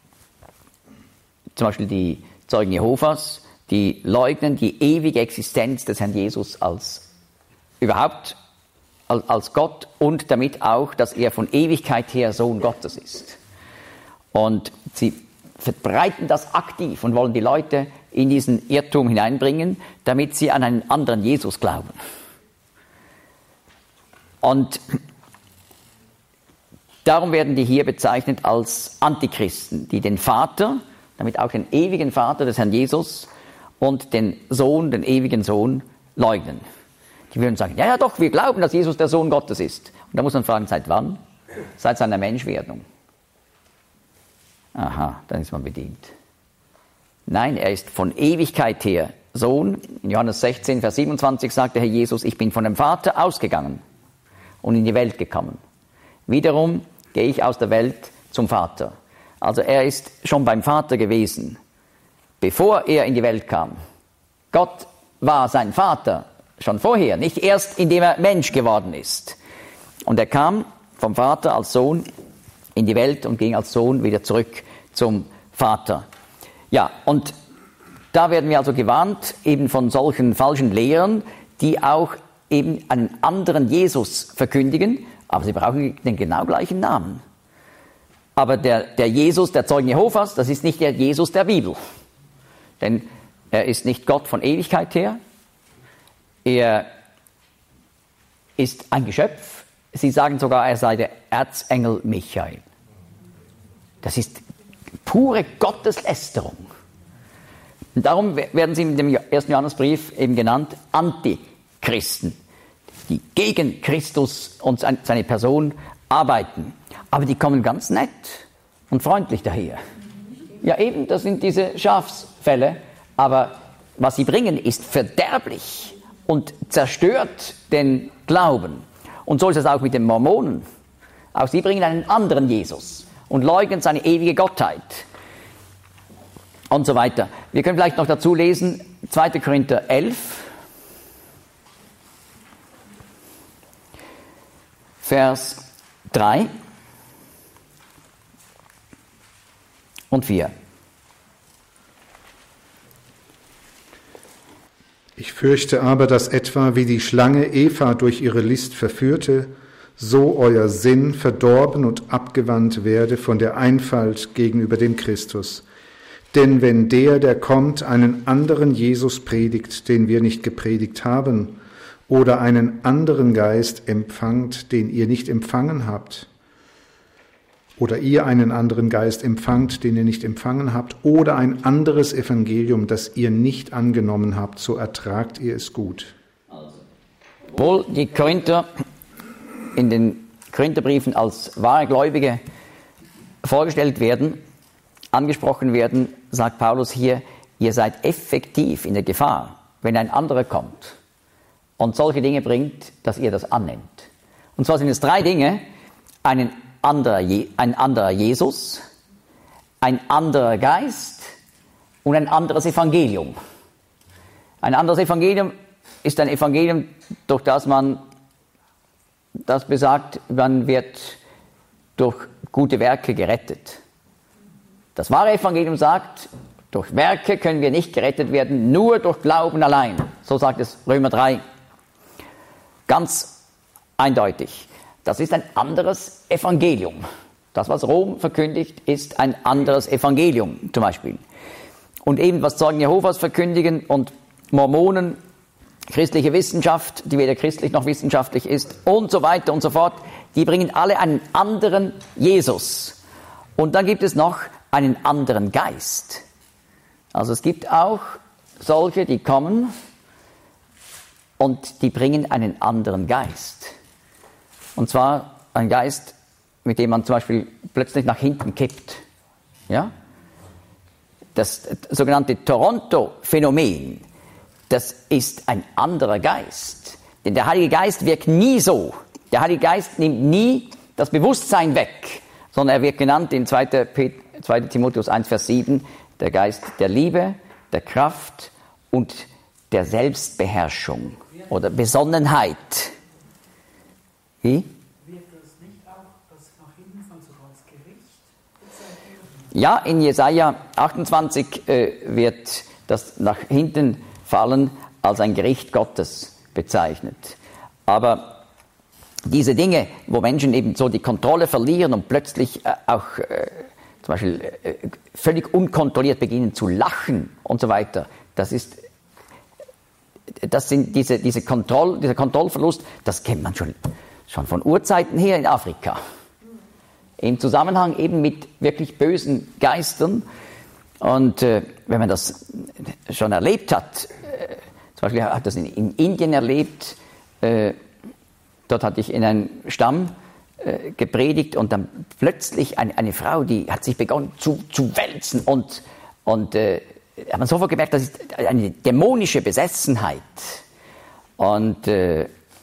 zum Beispiel die Zeugen Jehovas, die leugnen die ewige Existenz des Herrn Jesus als überhaupt als, als Gott und damit auch, dass er von Ewigkeit her Sohn Gottes ist. Und sie verbreiten das aktiv und wollen die Leute in diesen Irrtum hineinbringen, damit sie an einen anderen Jesus glauben. Und darum werden die hier bezeichnet als Antichristen, die den Vater, damit auch den ewigen Vater des Herrn Jesus und den Sohn, den ewigen Sohn, leugnen. Die würden sagen, ja, ja doch, wir glauben, dass Jesus der Sohn Gottes ist. Und da muss man fragen, seit wann? Seit seiner Menschwerdung. Aha, dann ist man bedient. Nein, er ist von Ewigkeit her Sohn. In Johannes sechzehn, Vers siebenundzwanzig sagt der Herr Jesus, ich bin von dem Vater ausgegangen und in die Welt gekommen. Wiederum gehe ich aus der Welt zum Vater. Also er ist schon beim Vater gewesen, bevor er in die Welt kam. Gott war sein Vater schon vorher, nicht erst indem er Mensch geworden ist. Und er kam vom Vater als Sohn in die Welt und ging als Sohn wieder zurück zum Vater. Ja, und da werden wir also gewarnt, eben von solchen falschen Lehrern, die auch eben einen anderen Jesus verkündigen, aber sie brauchen den genau gleichen Namen. Aber der, der Jesus der Zeugen Jehovas, das ist nicht der Jesus der Bibel. Denn er ist nicht Gott von Ewigkeit her. Er ist ein Geschöpf. Sie sagen sogar, er sei der Erzengel Michael. Das ist pure Gotteslästerung. Und darum werden sie in dem ersten Johannesbrief eben genannt Antichristen, die gegen Christus und seine Person arbeiten. Aber die kommen ganz nett und freundlich daher. Ja eben, das sind diese Schafsfälle, aber was sie bringen, ist verderblich und zerstört den Glauben. Und so ist es auch mit den Mormonen. Auch sie bringen einen anderen Jesus und leugnen seine ewige Gottheit. und so weiter. Wir können vielleicht noch dazu lesen, zweiter Korinther elf, Vers drei und vier. Ich fürchte aber, dass etwa wie die Schlange Eva durch ihre List verführte, so euer Sinn verdorben und abgewandt werde von der Einfalt gegenüber dem Christus. Denn wenn der, der kommt, einen anderen Jesus predigt, den wir nicht gepredigt haben, oder einen anderen Geist empfangt, den ihr nicht empfangen habt, oder ihr einen anderen Geist empfangt, den ihr nicht empfangen habt, oder ein anderes Evangelium, das ihr nicht angenommen habt, so ertragt ihr es gut. Obwohl die Korinther in den Korintherbriefen als wahre Gläubige vorgestellt werden, angesprochen werden, sagt Paulus hier, ihr seid effektiv in der Gefahr, wenn ein anderer kommt und solche Dinge bringt, dass ihr das annimmt. Und zwar sind es drei Dinge: einen anderer, Je- ein anderer Jesus, ein anderer Geist und ein anderes Evangelium. Ein anderes Evangelium ist ein Evangelium, durch das man das besagt, man wird durch gute Werke gerettet. Das wahre Evangelium sagt, durch Werke können wir nicht gerettet werden, nur durch Glauben allein. So sagt es Römer drei. Ganz eindeutig. Das ist ein anderes Evangelium. Das, was Rom verkündigt, ist ein anderes Evangelium, zum Beispiel. Und eben, was Zeugen Jehovas verkündigen und Mormonen, christliche Wissenschaft, die weder christlich noch wissenschaftlich ist, und so weiter und so fort, die bringen alle einen anderen Jesus. Und dann gibt es noch einen anderen Geist. Also es gibt auch solche, die kommen und die bringen einen anderen Geist. Und zwar ein Geist, mit dem man zum Beispiel plötzlich nach hinten kippt. Ja? Das sogenannte Toronto-Phänomen, das ist ein anderer Geist. Denn der Heilige Geist wirkt nie so. Der Heilige Geist nimmt nie das Bewusstsein weg, sondern er wird genannt in zweiter Timotheus eins, Vers sieben, der Geist der Liebe, der Kraft und der Selbstbeherrschung oder Besonnenheit. Wie? Wird das nicht auch das nach hinten fallen, sogar als Gericht bezeichnet? Ja, in Jesaja achtundzwanzig äh, wird das nach hinten fallen als ein Gericht Gottes bezeichnet. Aber diese Dinge, wo Menschen eben so die Kontrolle verlieren und plötzlich äh, auch äh, zum Beispiel äh, völlig unkontrolliert beginnen zu lachen und so weiter, das ist, das sind diese, diese Kontroll, dieser Kontrollverlust, das kennt man schon, schon von Urzeiten her in Afrika. Im Zusammenhang eben mit wirklich bösen Geistern. Und äh, wenn man das schon erlebt hat, äh, zum Beispiel hat das in, in Indien erlebt, äh, dort hatte ich in einem Stamm äh, gepredigt und dann plötzlich eine, eine Frau, die hat sich begonnen zu, zu wälzen und, und äh, hat man sofort gemerkt, das ist eine dämonische Besessenheit. Und äh,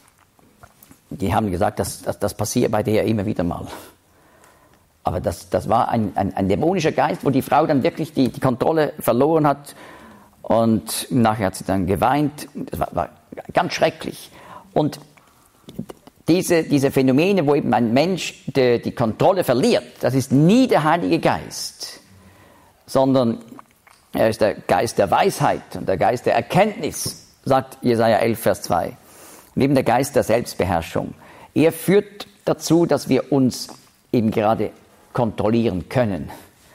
die haben gesagt, das, das, das passiert bei der immer wieder mal. Aber das, das war ein, ein, ein dämonischer Geist, wo die Frau dann wirklich die, die Kontrolle verloren hat. Und nachher hat sie dann geweint. Das war, war ganz schrecklich. Und diese, diese Phänomene, wo eben ein Mensch die, die Kontrolle verliert, das ist nie der Heilige Geist, sondern er ist der Geist der Weisheit und der Geist der Erkenntnis, sagt Jesaja elf, Vers zwei. Und eben der Geist der Selbstbeherrschung. Er führt dazu, dass wir uns eben gerade kontrollieren können.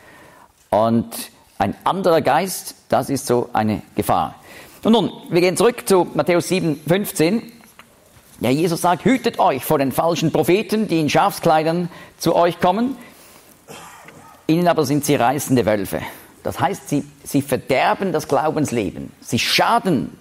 Und ein anderer Geist, das ist so eine Gefahr. Und nun, wir gehen zurück zu Matthäus sieben, fünfzehn. Ja, Jesus sagt, hütet euch vor den falschen Propheten, die in Schafskleidern zu euch kommen. Ihnen aber sind sie reißende Wölfe. Das heißt, sie, sie verderben das Glaubensleben. Sie schaden.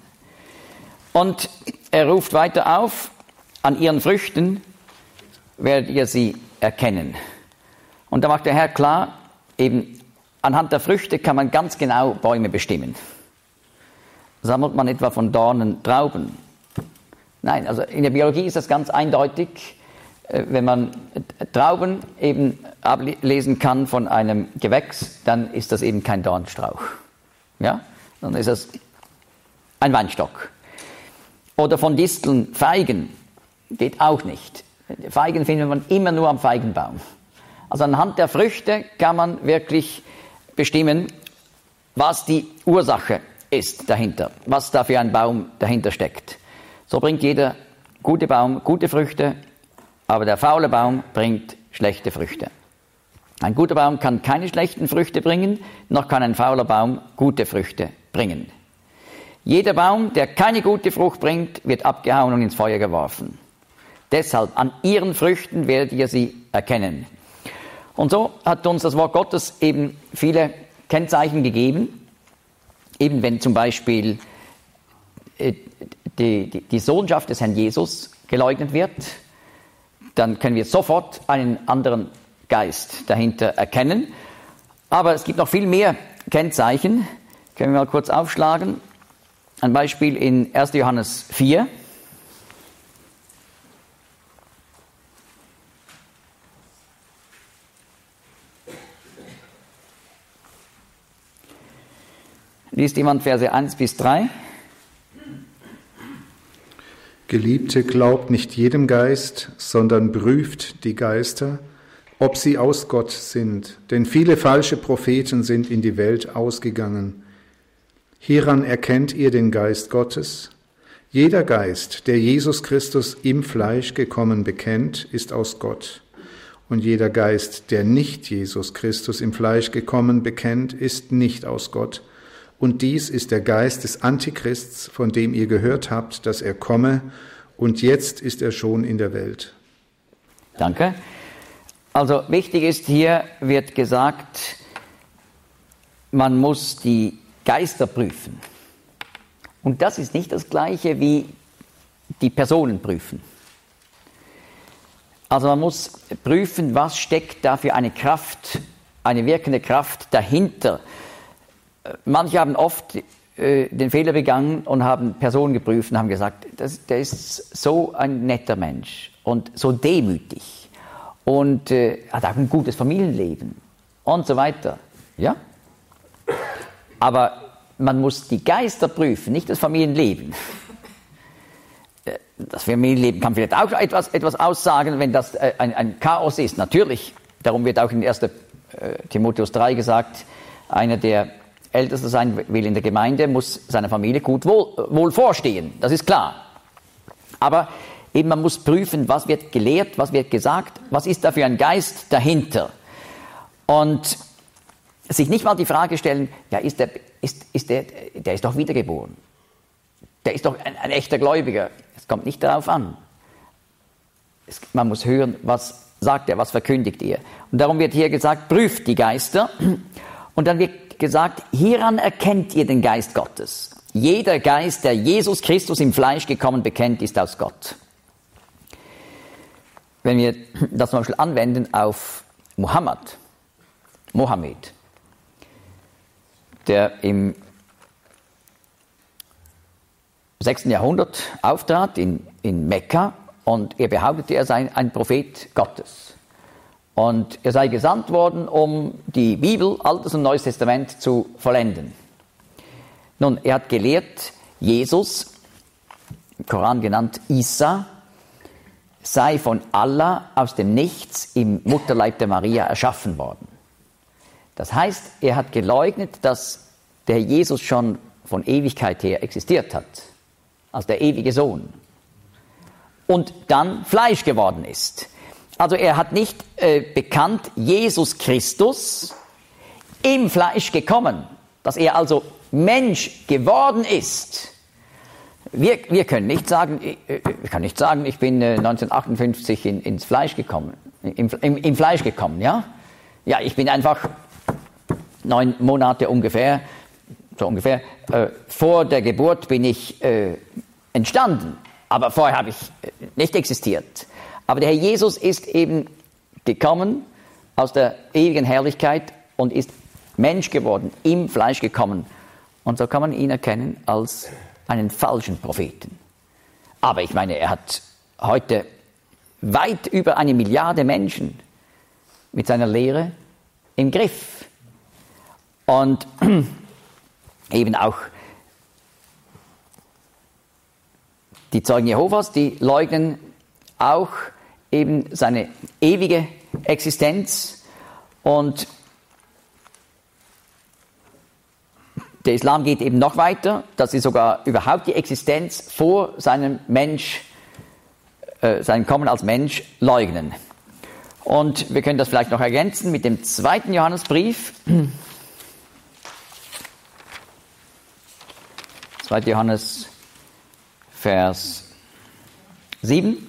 Und er ruft weiter auf, an ihren Früchten werdet ihr sie erkennen. Und da macht der Herr klar, eben anhand der Früchte kann man ganz genau Bäume bestimmen. Sammelt man etwa von Dornen Trauben? Nein, also in der Biologie ist das ganz eindeutig. wenn man Trauben eben ablesen kann von einem Gewächs, dann ist das eben kein Dornstrauch. Ja? Dann ist das ein Weinstock. Oder von Disteln Feigen, geht auch nicht. Feigen findet man immer nur am Feigenbaum. Also anhand der Früchte kann man wirklich bestimmen, was die Ursache ist dahinter, was da für ein Baum dahinter steckt. So bringt jeder gute Baum gute Früchte, aber der faule Baum bringt schlechte Früchte. Ein guter Baum kann keine schlechten Früchte bringen, noch kann ein fauler Baum gute Früchte bringen. Jeder Baum, der keine gute Frucht bringt, wird abgehauen und ins Feuer geworfen. Deshalb, an ihren Früchten werdet ihr sie erkennen. Und so hat uns das Wort Gottes eben viele Kennzeichen gegeben. Eben wenn zum Beispiel äh, die, die, die Sohnschaft des Herrn Jesus geleugnet wird, dann können wir sofort einen anderen Geist dahinter erkennen. Aber es gibt noch viel mehr Kennzeichen. Können wir mal kurz aufschlagen. Ein Beispiel in erster Johannes vier. Liest jemand Verse eins bis drei? Geliebte, glaubt nicht jedem Geist, sondern prüft die Geister, ob sie aus Gott sind. Denn viele falsche Propheten sind in die Welt ausgegangen. Hieran erkennt ihr den Geist Gottes. Jeder Geist, der Jesus Christus im Fleisch gekommen bekennt, ist aus Gott. Und jeder Geist, der nicht Jesus Christus im Fleisch gekommen bekennt, ist nicht aus Gott. Und dies ist der Geist des Antichrists, von dem ihr gehört habt, dass er komme, und jetzt ist er schon in der Welt. Danke. Also wichtig ist, hier wird gesagt, man muss die Geister prüfen. Und das ist nicht das Gleiche wie die Personen prüfen. Also man muss prüfen, was steckt da für eine Kraft, eine wirkende Kraft dahinter. Manche haben oft äh, den Fehler begangen und haben Personen geprüft und haben gesagt, das, der ist so ein netter Mensch und so demütig und äh, hat auch ein gutes Familienleben und so weiter. Ja? Aber man muss die Geister prüfen, nicht das Familienleben. Das Familienleben kann vielleicht auch etwas, etwas aussagen, wenn das äh, ein, ein Chaos ist, natürlich. Darum wird auch in erster Timotheus drei gesagt, einer, der Ältester sein will in der Gemeinde, muss seiner Familie gut wohl, wohl vorstehen, das ist klar. Aber eben man muss prüfen, was wird gelehrt, was wird gesagt, was ist da für ein Geist dahinter. Und sich nicht mal die Frage stellen, ja, ist der, ist, ist der, der ist doch wiedergeboren. Der ist doch ein, ein echter Gläubiger. Es kommt nicht darauf an. Es, man muss hören, was sagt er, was verkündigt er. Und darum wird hier gesagt, prüft die Geister. Und dann wird gesagt, hieran erkennt ihr den Geist Gottes. Jeder Geist, der Jesus Christus im Fleisch gekommen bekennt, ist aus Gott. Wenn wir das zum Beispiel anwenden auf Muhammad, Mohammed, der im sechsten Jahrhundert auftrat in, in Mekka und er behauptete, er sei ein Prophet Gottes. Und er sei gesandt worden, um die Bibel, Altes und Neues Testament zu vollenden. Nun, er hat gelehrt, Jesus, im Koran genannt Isa, sei von Allah aus dem Nichts im Mutterleib der Maria erschaffen worden. Das heißt, er hat geleugnet, dass der Jesus schon von Ewigkeit her existiert hat, als der ewige Sohn, und dann Fleisch geworden ist. Also er hat nicht äh, bekannt, Jesus Christus im Fleisch gekommen, dass er also Mensch geworden ist. Wir, wir können nicht sagen, ich, ich kann nicht sagen, ich bin äh, neunzehnhundertachtundfünfzig in, ins Fleisch gekommen, im, im, im Fleisch gekommen, ja? Ja, ich bin einfach neun Monate ungefähr, so ungefähr, äh, vor der Geburt bin ich äh, entstanden, aber vorher habe ich äh, nicht existiert. Aber der Herr Jesus ist eben gekommen aus der ewigen Herrlichkeit und ist Mensch geworden, im Fleisch gekommen. Und so kann man ihn erkennen als einen falschen Propheten. Aber ich meine, er hat heute weit über eine Milliarde Menschen mit seiner Lehre im Griff. Und eben auch die Zeugen Jehovas, die leugnen auch eben seine ewige Existenz. Und der Islam geht eben noch weiter, dass sie sogar überhaupt die Existenz vor seinem Mensch, äh, seinem Kommen als Mensch leugnen. Und wir können das vielleicht noch ergänzen mit dem zweiten Johannesbrief. zweiter Johannes, Vers sieben.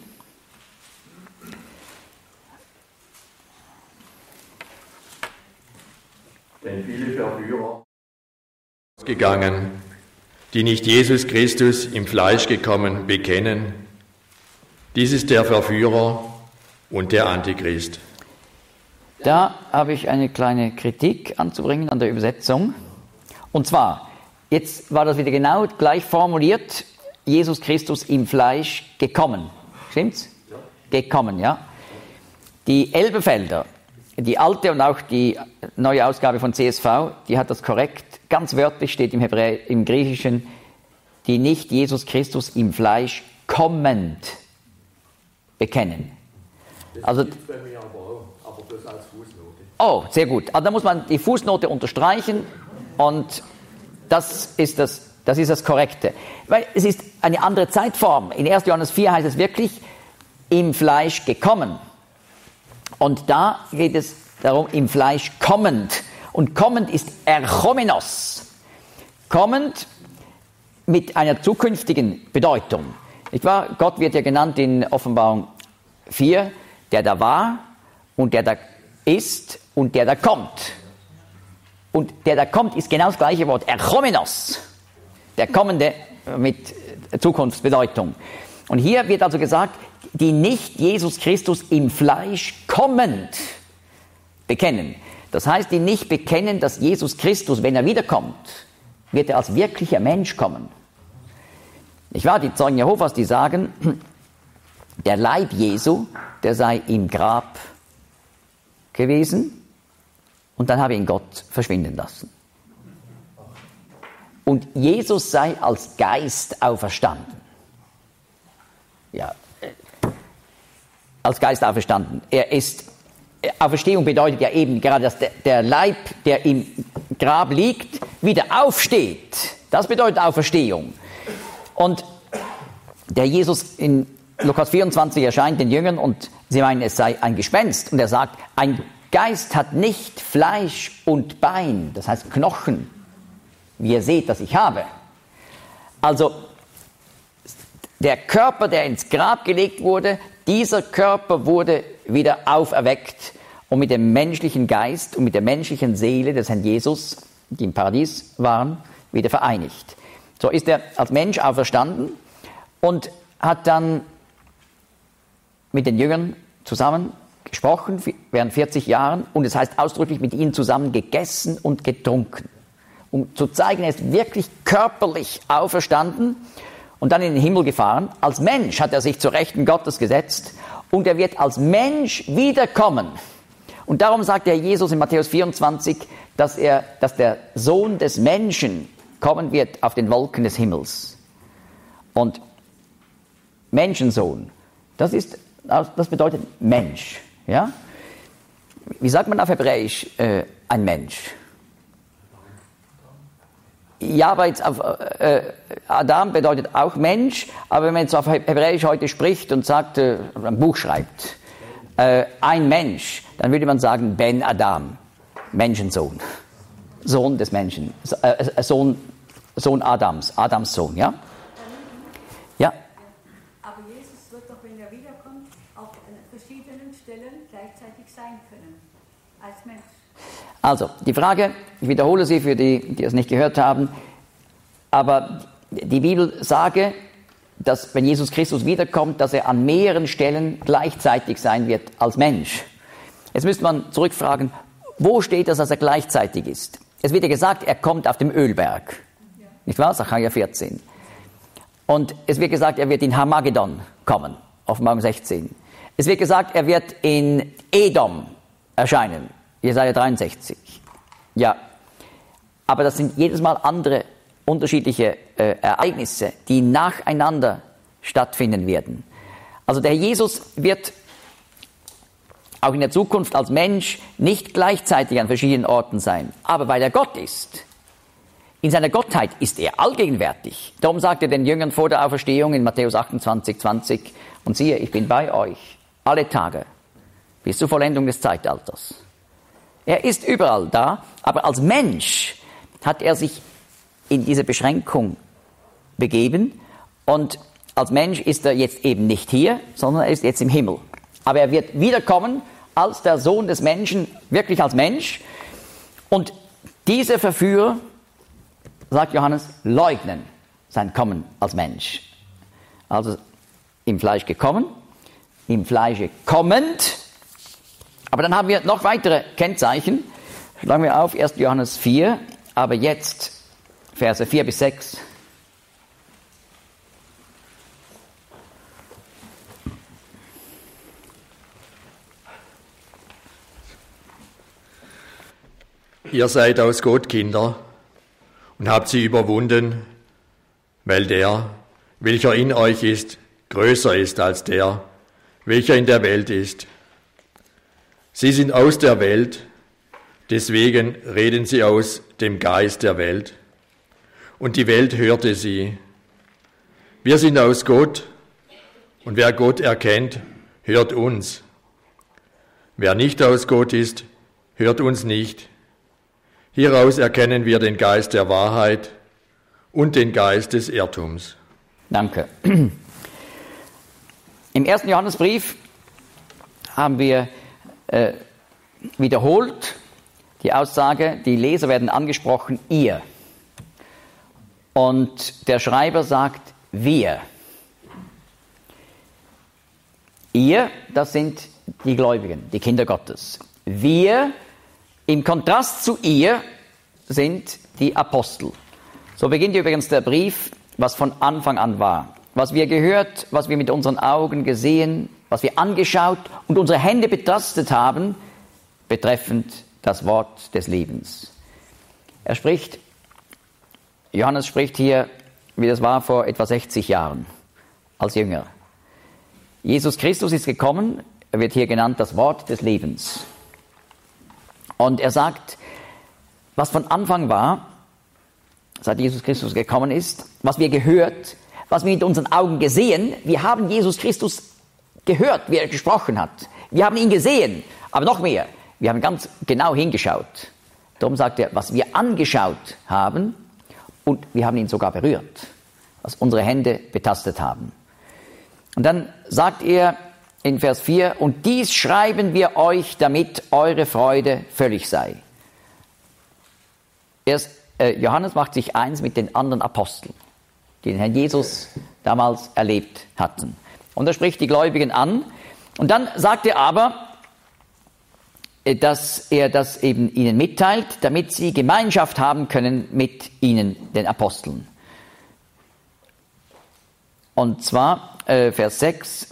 Denn viele Verführer gegangen, die nicht Jesus Christus im Fleisch gekommen bekennen. Dies ist der Verführer und der Antichrist. Da habe ich eine kleine Kritik anzubringen an der Übersetzung. Und zwar, jetzt war das wieder genau gleich formuliert, Jesus Christus im Fleisch gekommen. Stimmt's? Ja. Gekommen, ja. Die Elberfelder, die alte und auch die neue Ausgabe von C S V, die hat das korrekt. Ganz wörtlich steht im Hebräer, im Griechischen, die nicht Jesus Christus im Fleisch kommend bekennen. Das also, gibt bei mir aber auch, aber das als Fußnote. Oh, sehr gut. Also da muss man die Fußnote unterstreichen und das ist das, das ist das Korrekte. Weil es ist eine andere Zeitform. In erster Johannes vier heißt es wirklich, im Fleisch gekommen. Und da geht es darum, im Fleisch kommend. Und kommend ist erchomenos. Kommend mit einer zukünftigen Bedeutung. Nicht wahr? Gott wird ja genannt in Offenbarung vier, der da war und der da ist und der da kommt. Und der da kommt ist genau das gleiche Wort, erchomenos. Der Kommende mit Zukunftsbedeutung. Und hier wird also gesagt, die nicht Jesus Christus im Fleisch kommend bekennen. Das heißt, die nicht bekennen, dass Jesus Christus, wenn er wiederkommt, wird er als wirklicher Mensch kommen. Nicht wahr? Die Zeugen Jehovas, die sagen, der Leib Jesu, der sei im Grab gewesen und dann habe ihn Gott verschwinden lassen. Und Jesus sei als Geist auferstanden. Ja, als Geist auferstanden. Er ist, Auferstehung bedeutet ja eben gerade, dass der, der Leib, der im Grab liegt, wieder aufsteht. Das bedeutet Auferstehung. Und der Jesus in Lukas vierundzwanzig erscheint den Jüngern und sie meinen, es sei ein Gespenst. Und er sagt, ein Geist hat nicht Fleisch und Bein, das heißt Knochen, wie ihr seht, dass ich habe. Also der Körper, der ins Grab gelegt wurde, dieser Körper wurde wieder auferweckt und mit dem menschlichen Geist und mit der menschlichen Seele des Herrn Jesus, die im Paradies waren, wieder vereinigt. So ist er als Mensch auferstanden und hat dann mit den Jüngern zusammen gesprochen, während vierzig Jahren, und es heißt ausdrücklich mit ihnen zusammen gegessen und getrunken, um zu zeigen, er ist wirklich körperlich auferstanden und dann in den Himmel gefahren. Als Mensch hat er sich zur Rechten Gottes gesetzt und er wird als Mensch wiederkommen. Und darum sagt der Jesus in Matthäus vierundzwanzig, dass er, dass der Sohn des Menschen kommen wird auf den Wolken des Himmels. Und Menschensohn, das ist, das bedeutet Mensch, ja? Wie sagt man auf Hebräisch äh, ein Mensch? Ja, aber jetzt auf, äh, Adam bedeutet auch Mensch, aber wenn man jetzt auf Hebräisch heute spricht und sagt, äh, ein Buch schreibt, äh, ein Mensch, dann würde man sagen Ben Adam, Menschensohn, Sohn des Menschen, äh, Sohn, Sohn Adams, Adams Sohn, ja? Ja. Aber Jesus wird doch, wenn er wiederkommt, auf verschiedenen Stellen gleichzeitig sein können, als Mensch. Also, die Frage, ich wiederhole sie für die, die es nicht gehört haben, aber die Bibel sage, dass wenn Jesus Christus wiederkommt, dass er an mehreren Stellen gleichzeitig sein wird als Mensch. Jetzt müsste man zurückfragen, wo steht das, dass er gleichzeitig ist? Es wird ja gesagt, er kommt auf dem Ölberg. Ja. Nicht wahr? Sacharja vierzehn. Und es wird gesagt, er wird in Harmagedon kommen, Offenbarung sechzehn. Es wird gesagt, er wird in Edom erscheinen. Jesaja dreiundsechzig. Ja, aber das sind jedes Mal andere unterschiedliche äh, Ereignisse, die nacheinander stattfinden werden. Also der Herr Jesus wird auch in der Zukunft als Mensch nicht gleichzeitig an verschiedenen Orten sein. Aber weil er Gott ist, in seiner Gottheit ist er allgegenwärtig. Darum sagt er den Jüngern vor der Auferstehung in Matthäus achtundzwanzig, zwanzig, und siehe, ich bin bei euch alle Tage bis zur Vollendung des Zeitalters. Er ist überall da, aber als Mensch hat er sich in diese Beschränkung begeben und als Mensch ist er jetzt eben nicht hier, sondern er ist jetzt im Himmel. Aber er wird wiederkommen als der Sohn des Menschen, wirklich als Mensch. Und diese Verführer, sagt Johannes, leugnen sein Kommen als Mensch. Also im Fleisch gekommen, im Fleische kommend. Aber dann haben wir noch weitere Kennzeichen. Schlagen wir auf, erster Johannes vier, aber jetzt Verse vier bis sechs. Ihr seid aus Gott Kinder und habt sie überwunden, weil der, welcher in euch ist, größer ist als der, welcher in der Welt ist. Sie sind aus der Welt, deswegen reden sie aus dem Geist der Welt. Und die Welt hörte sie. Wir sind aus Gott, und wer Gott erkennt, hört uns. Wer nicht aus Gott ist, hört uns nicht. Hieraus erkennen wir den Geist der Wahrheit und den Geist des Irrtums. Danke. Im ersten Johannesbrief haben wir äh, wiederholt die Aussage, die Leser werden angesprochen, ihr. Und der Schreiber sagt, wir. Ihr, das sind die Gläubigen, die Kinder Gottes. Wir, im Kontrast zu ihr, sind die Apostel. So beginnt übrigens der Brief, was von Anfang an war. Was wir gehört, was wir mit unseren Augen gesehen, was wir angeschaut und unsere Hände betastet haben, betreffend das Wort des Lebens. Er spricht, Johannes spricht hier, wie das war vor etwa sechzig Jahren, als Jünger. Jesus Christus ist gekommen, er wird hier genannt das Wort des Lebens. Und er sagt, was von Anfang war, seit Jesus Christus gekommen ist, was wir gehört, was wir mit unseren Augen gesehen, wir haben Jesus Christus gehört, wie er gesprochen hat. Wir haben ihn gesehen, aber noch mehr, wir haben ganz genau hingeschaut. Darum sagt er, was wir angeschaut haben und wir haben ihn sogar berührt, was unsere Hände betastet haben. Und dann sagt er in Vers vier, und dies schreiben wir euch, damit eure Freude völlig sei. Erst, äh, Johannes macht sich eins mit den anderen Aposteln, die den Herrn Jesus damals erlebt hatten. Und er spricht die Gläubigen an. Und dann sagt er aber, dass er das eben ihnen mitteilt, damit sie Gemeinschaft haben können mit ihnen, den Aposteln. Und zwar äh, Vers sechs,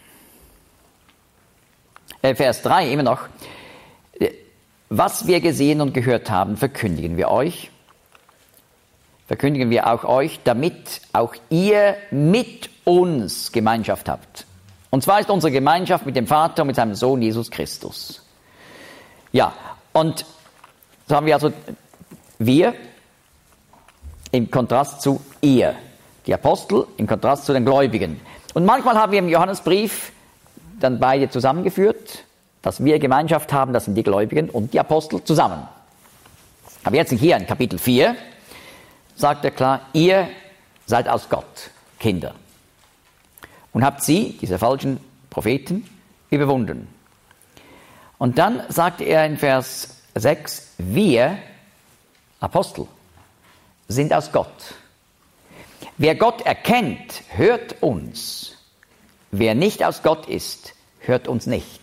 äh, Vers drei immer noch. Was wir gesehen und gehört haben, verkündigen wir euch. Verkündigen wir auch euch, damit auch ihr mit uns Gemeinschaft habt. Und zwar ist unsere Gemeinschaft mit dem Vater und mit seinem Sohn Jesus Christus. Ja, und so haben wir also wir im Kontrast zu ihr. Die Apostel im Kontrast zu den Gläubigen. Und manchmal haben wir im Johannesbrief dann beide zusammengeführt, dass wir Gemeinschaft haben, das sind die Gläubigen und die Apostel zusammen. Aber jetzt hier in Kapitel vier sagt er klar, ihr seid aus Gott Kinder und habt sie, diese falschen Propheten, überwunden. Und dann sagt er in Vers sechs, wir, Apostel, sind aus Gott. Wer Gott erkennt, hört uns. Wer nicht aus Gott ist, hört uns nicht.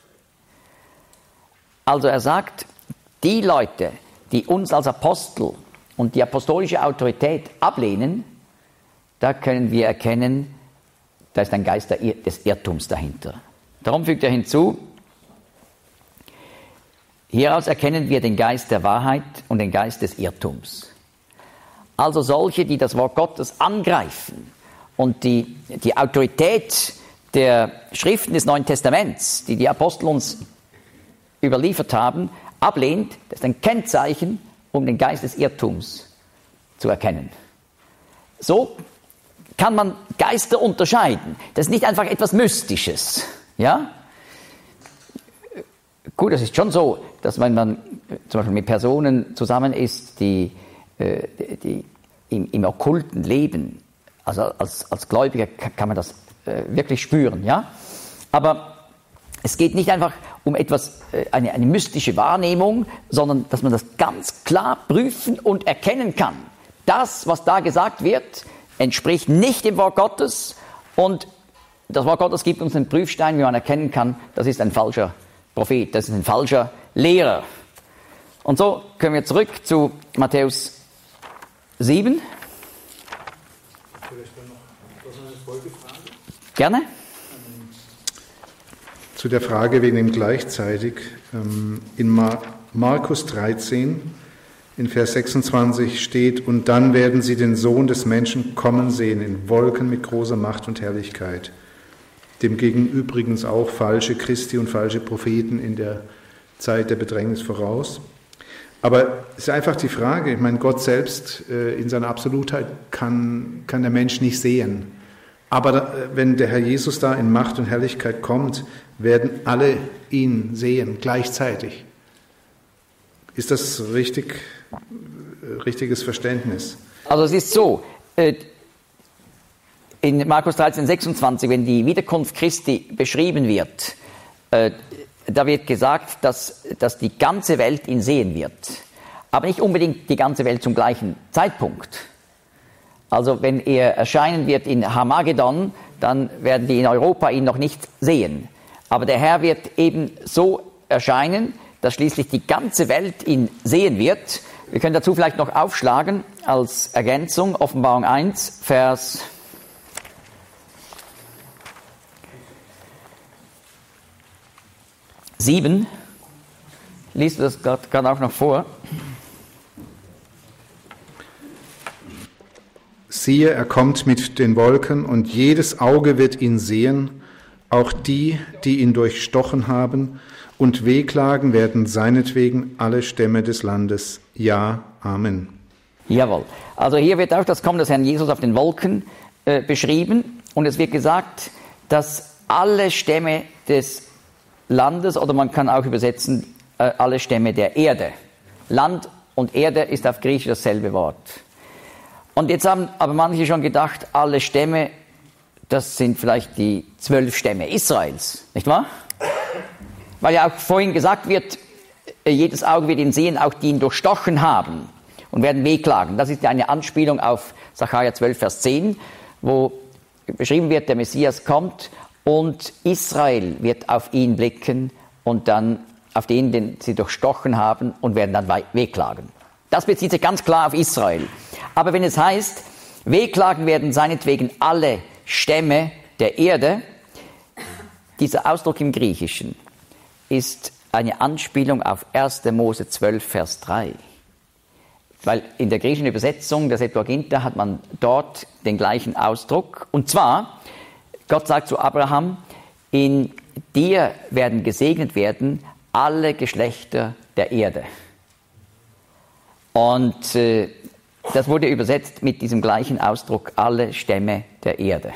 Also er sagt, die Leute, die uns als Apostel und die apostolische Autorität ablehnen, da können wir erkennen, da ist ein Geist des Irrtums dahinter. Darum fügt er hinzu, hieraus erkennen wir den Geist der Wahrheit und den Geist des Irrtums. Also solche, die das Wort Gottes angreifen und die, die Autorität der Schriften des Neuen Testaments, die die Apostel uns überliefert haben, ablehnt, das ist ein Kennzeichen, um den Geist des Irrtums zu erkennen. So kann man Geister unterscheiden. Das ist nicht einfach etwas Mystisches. Ja? Gut, es ist schon so, dass wenn man zum Beispiel mit Personen zusammen ist, die, äh, die im, im okkulten leben, also als, als Gläubiger kann man das äh, wirklich spüren. Ja? Aber es geht nicht einfach um etwas, äh, eine, eine mystische Wahrnehmung, sondern dass man das ganz klar prüfen und erkennen kann. Das, was da gesagt wird, entspricht nicht dem Wort Gottes, und das Wort Gottes gibt uns einen Prüfstein, wie man erkennen kann, das ist ein falscher Prophet, das ist ein falscher Lehrer. Und so können wir zurück zu Matthäus sieben. Vielleicht dann noch eine Folgefrage? Gerne. Zu der Frage wegen dem gleichzeitig. In Markus dreizehn, in Vers sechsundzwanzig steht: Und dann werden sie den Sohn des Menschen kommen sehen in Wolken mit großer Macht und Herrlichkeit. Demgegen übrigens auch falsche Christi und falsche Propheten in der Zeit der Bedrängnis voraus. Aber es ist einfach die Frage, ich meine, Gott selbst äh, in seiner Absolutheit kann, kann der Mensch nicht sehen. Aber da, wenn der Herr Jesus da in Macht und Herrlichkeit kommt, werden alle ihn sehen, gleichzeitig. Ist das richtig, richtiges Verständnis? Also es ist so, äh, in Markus dreizehn, sechsundzwanzig, wenn die Wiederkunft Christi beschrieben wird, äh, da wird gesagt, dass, dass die ganze Welt ihn sehen wird. Aber nicht unbedingt die ganze Welt zum gleichen Zeitpunkt. Also wenn er erscheinen wird in Harmagedon, dann werden die in Europa ihn noch nicht sehen. Aber der Herr wird eben so erscheinen, dass schließlich die ganze Welt ihn sehen wird. Wir können dazu vielleicht noch aufschlagen als Ergänzung Offenbarung eins, Vers sieben. Liest du das gerade auch noch vor? Siehe, er kommt mit den Wolken, und jedes Auge wird ihn sehen, auch die, die ihn durchstochen haben, und wehklagen werden seinetwegen alle Stämme des Landes. Ja, Amen. Jawohl. Also hier wird auch das Kommen des Herrn Jesus auf den Wolken äh, beschrieben, und es wird gesagt, dass alle Stämme des Landes, oder man kann auch übersetzen, äh, alle Stämme der Erde. Land und Erde ist auf Griechisch dasselbe Wort. Und jetzt haben aber manche schon gedacht, alle Stämme, das sind vielleicht die zwölf Stämme Israels, nicht wahr? Weil ja auch vorhin gesagt wird, jedes Auge wird ihn sehen, auch die ihn durchstochen haben und werden wehklagen. Das ist ja eine Anspielung auf Sacharja zwölf, Vers zehn, wo beschrieben wird, der Messias kommt und Israel wird auf ihn blicken und dann auf den, den sie durchstochen haben, und werden dann wehklagen. Das bezieht sich ganz klar auf Israel. Aber wenn es heißt, wehklagen werden seinetwegen alle Stämme der Erde, dieser Ausdruck im Griechischen ist eine Anspielung auf erster Mose zwölf, Vers drei. Weil in der griechischen Übersetzung der Septuaginta hat man dort den gleichen Ausdruck. Und zwar, Gott sagt zu Abraham, in dir werden gesegnet werden alle Geschlechter der Erde. Und äh, das wurde übersetzt mit diesem gleichen Ausdruck, alle Stämme der Erde.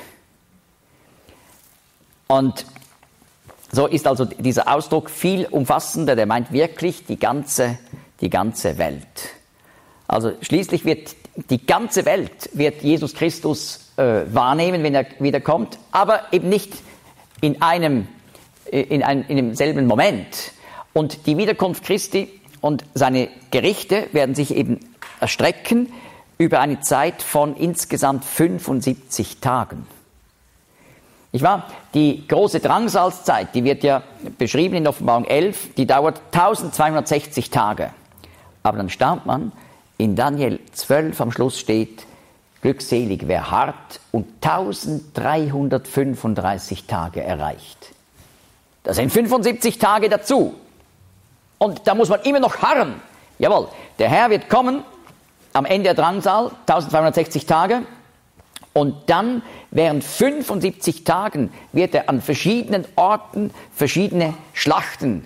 Und so ist also dieser Ausdruck viel umfassender, der meint wirklich die ganze, die ganze Welt. Also schließlich wird die ganze Welt wird Jesus Christus äh, wahrnehmen, wenn er wiederkommt, aber eben nicht in einem, in einem, in demselben Moment. Und die Wiederkunft Christi und seine Gerichte werden sich eben erstrecken über eine Zeit von insgesamt fünfundsiebzig Tagen. Nicht wahr? Die große Drangsalzzeit, die wird ja beschrieben in Offenbarung elf, die dauert eintausendzweihundertsechzig Tage. Aber dann staunt man, in Daniel zwölf am Schluss steht, glückselig wer hart und eintausenddreihundertfünfunddreißig Tage erreicht. Das sind fünfundsiebzig Tage dazu. Und da muss man immer noch harren. Jawohl, der Herr wird kommen am Ende der Drangsal, eintausendzweihundertsechzig Tage. Und dann, während fünfundsiebzig Tagen, wird er an verschiedenen Orten verschiedene Schlachten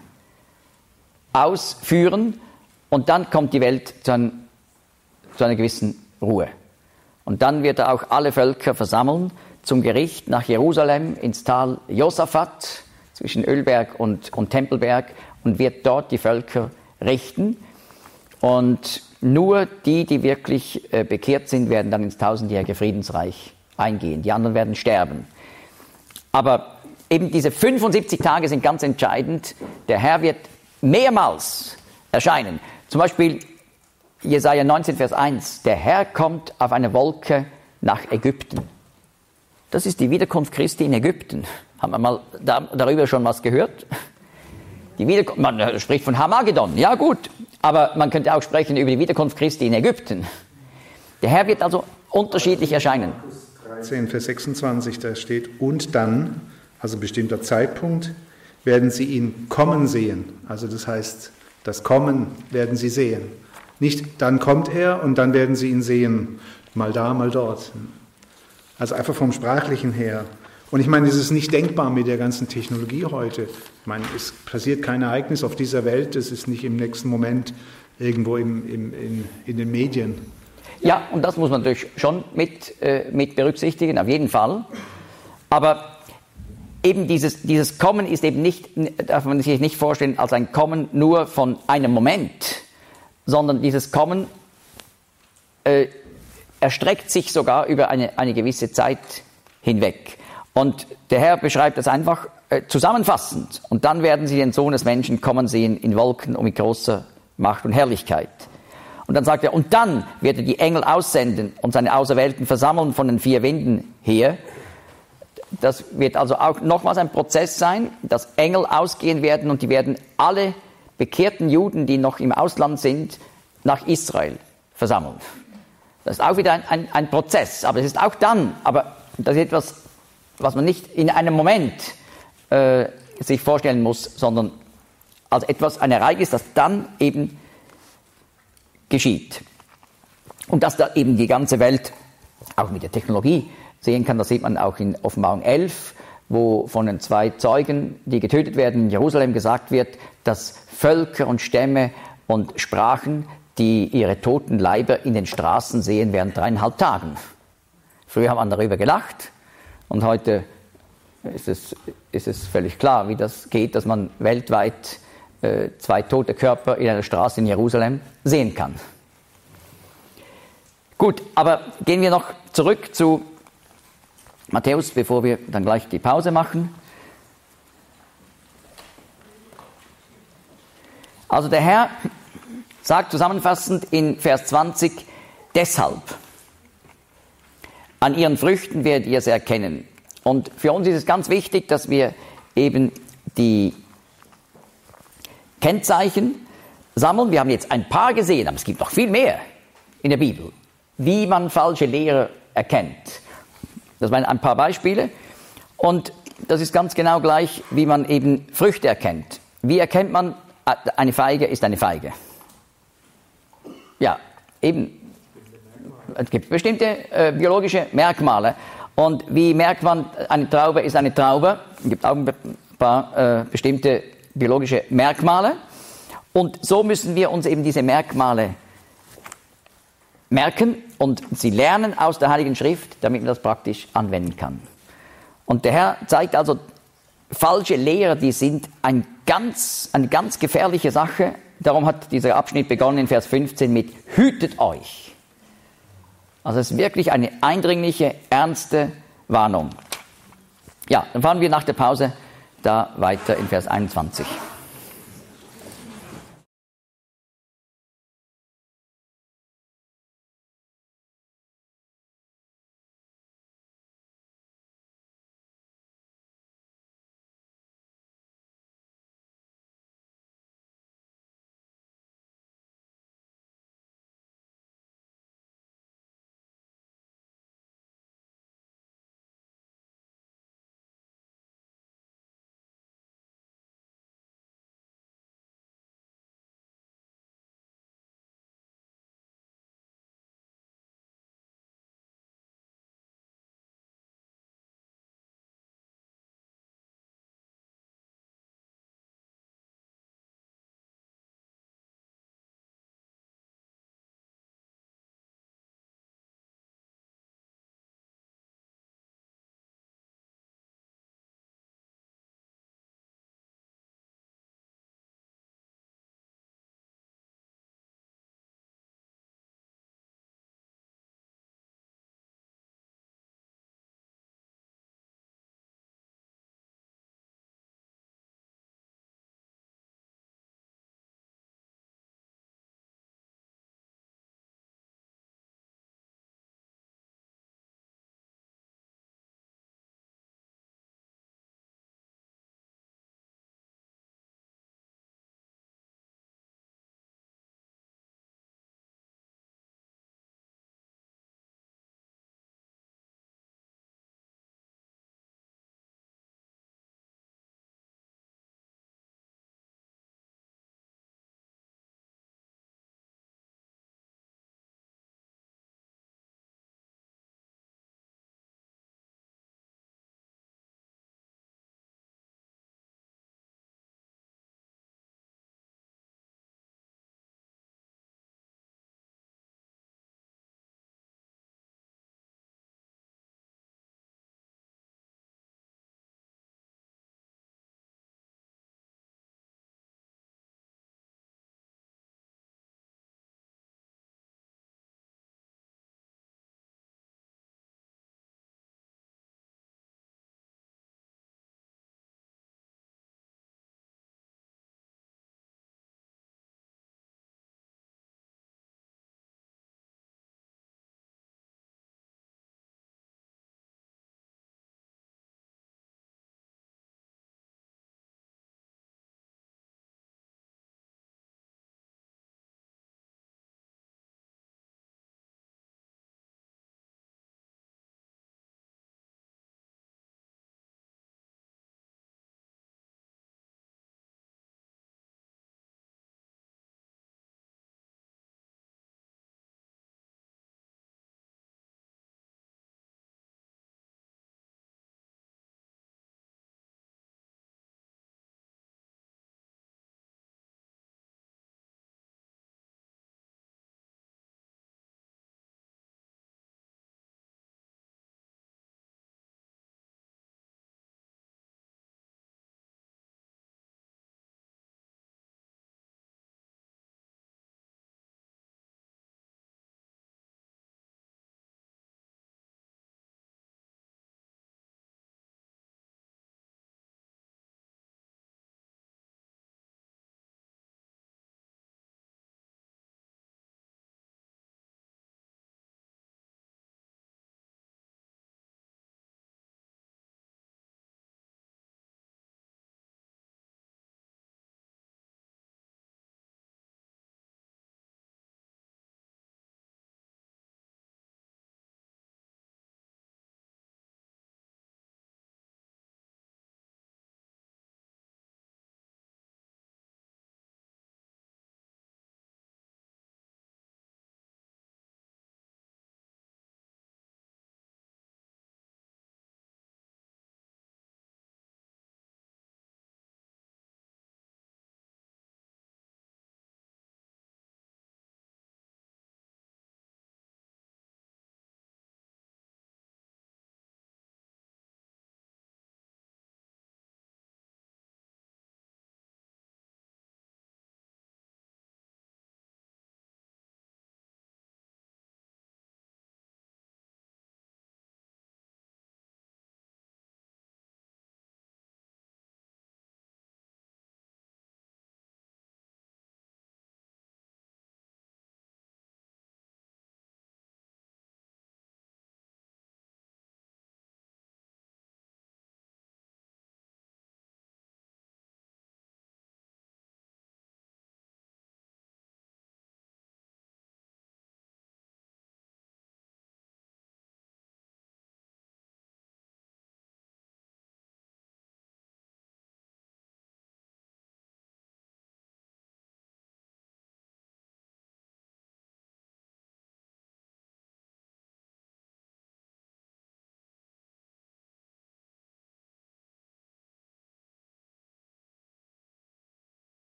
ausführen. Und dann kommt die Welt zu, ein, zu einer gewissen Ruhe. Und dann wird er auch alle Völker versammeln zum Gericht nach Jerusalem ins Tal Josaphat zwischen Ölberg und, und Tempelberg und wird dort die Völker richten. Und nur die, die wirklich äh, bekehrt sind, werden dann ins tausendjährige Friedensreich eingehen. Die anderen werden sterben. Aber eben diese fünfundsiebzig Tage sind ganz entscheidend. Der Herr wird mehrmals erscheinen. Zum Beispiel Jesaja neunzehn, Vers eins. Der Herr kommt auf einer Wolke nach Ägypten. Das ist die Wiederkunft Christi in Ägypten. Haben wir mal da, darüber schon was gehört? Die Wiederkunft, man spricht von Hamagedon. Ja gut, aber man könnte auch sprechen über die Wiederkunft Christi in Ägypten. Der Herr wird also unterschiedlich erscheinen. dreizehn, Vers sechsundzwanzig, da steht, und dann, also bestimmter Zeitpunkt, werden sie ihn kommen sehen. Also das heißt, das Kommen werden sie sehen. Nicht, dann kommt er und dann werden sie ihn sehen, mal da, mal dort. Also einfach vom Sprachlichen her. Und ich meine, es ist nicht denkbar mit der ganzen Technologie heute. Ich meine, es passiert kein Ereignis auf dieser Welt, es ist nicht im nächsten Moment irgendwo im, im, in, in den Medien. Ja, und das muss man natürlich schon mit, äh, mit berücksichtigen, auf jeden Fall. Aber eben dieses, dieses Kommen ist eben nicht, darf man sich nicht vorstellen, als ein Kommen nur von einem Moment, sondern dieses Kommen äh, erstreckt sich sogar über eine, eine gewisse Zeit hinweg. Und der Herr beschreibt das einfach äh, zusammenfassend. Und dann werden sie den Sohn des Menschen kommen sehen in Wolken und mit großer Macht und Herrlichkeit. Und dann sagt er, und dann wird er die Engel aussenden und seine Auserwählten versammeln von den vier Winden her. Das wird also auch nochmals ein Prozess sein, dass Engel ausgehen werden und die werden alle bekehrten Juden, die noch im Ausland sind, nach Israel versammeln. Das ist auch wieder ein, ein, ein Prozess, aber es ist auch dann, aber das ist etwas, was man nicht in einem Moment äh, sich vorstellen muss, sondern als etwas, ein Ereignis, das dann eben geschieht. Und dass da eben die ganze Welt auch mit der Technologie sehen kann, das sieht man auch in Offenbarung elf, wo von den zwei Zeugen, die getötet werden, in Jerusalem gesagt wird, dass Völker und Stämme und Sprachen, die ihre toten Leiber in den Straßen sehen, während dreieinhalb Tagen. Früher hat man darüber gelacht und heute ist es, ist es völlig klar, wie das geht, dass man weltweit äh, zwei tote Körper in einer Straße in Jerusalem sehen kann. Gut, aber gehen wir noch zurück zu Matthäus, bevor wir dann gleich die Pause machen. Also der Herr sagt zusammenfassend in Vers zwanzig, deshalb, an ihren Früchten werdet ihr es erkennen. Und für uns ist es ganz wichtig, dass wir eben die Kennzeichen sammeln. Wir haben jetzt ein paar gesehen, aber es gibt noch viel mehr in der Bibel, wie man falsche Lehrer erkennt. Das waren ein paar Beispiele. Und das ist ganz genau gleich, wie man eben Früchte erkennt. Wie erkennt man, eine Feige ist eine Feige? Ja, eben. Es gibt bestimmte äh, biologische Merkmale. Und wie merkt man, eine Traube ist eine Traube? Es gibt auch ein paar äh, bestimmte biologische Merkmale. Und so müssen wir uns eben diese Merkmale merken und sie lernen aus der Heiligen Schrift, damit man das praktisch anwenden kann. Und der Herr zeigt also, falsche Lehrer, die sind ein ganz, eine ganz gefährliche Sache. Darum hat dieser Abschnitt begonnen in Vers fünfzehn mit hütet euch. Also es ist wirklich eine eindringliche, ernste Warnung. Ja, dann fahren wir nach der Pause da weiter in Vers einundzwanzig.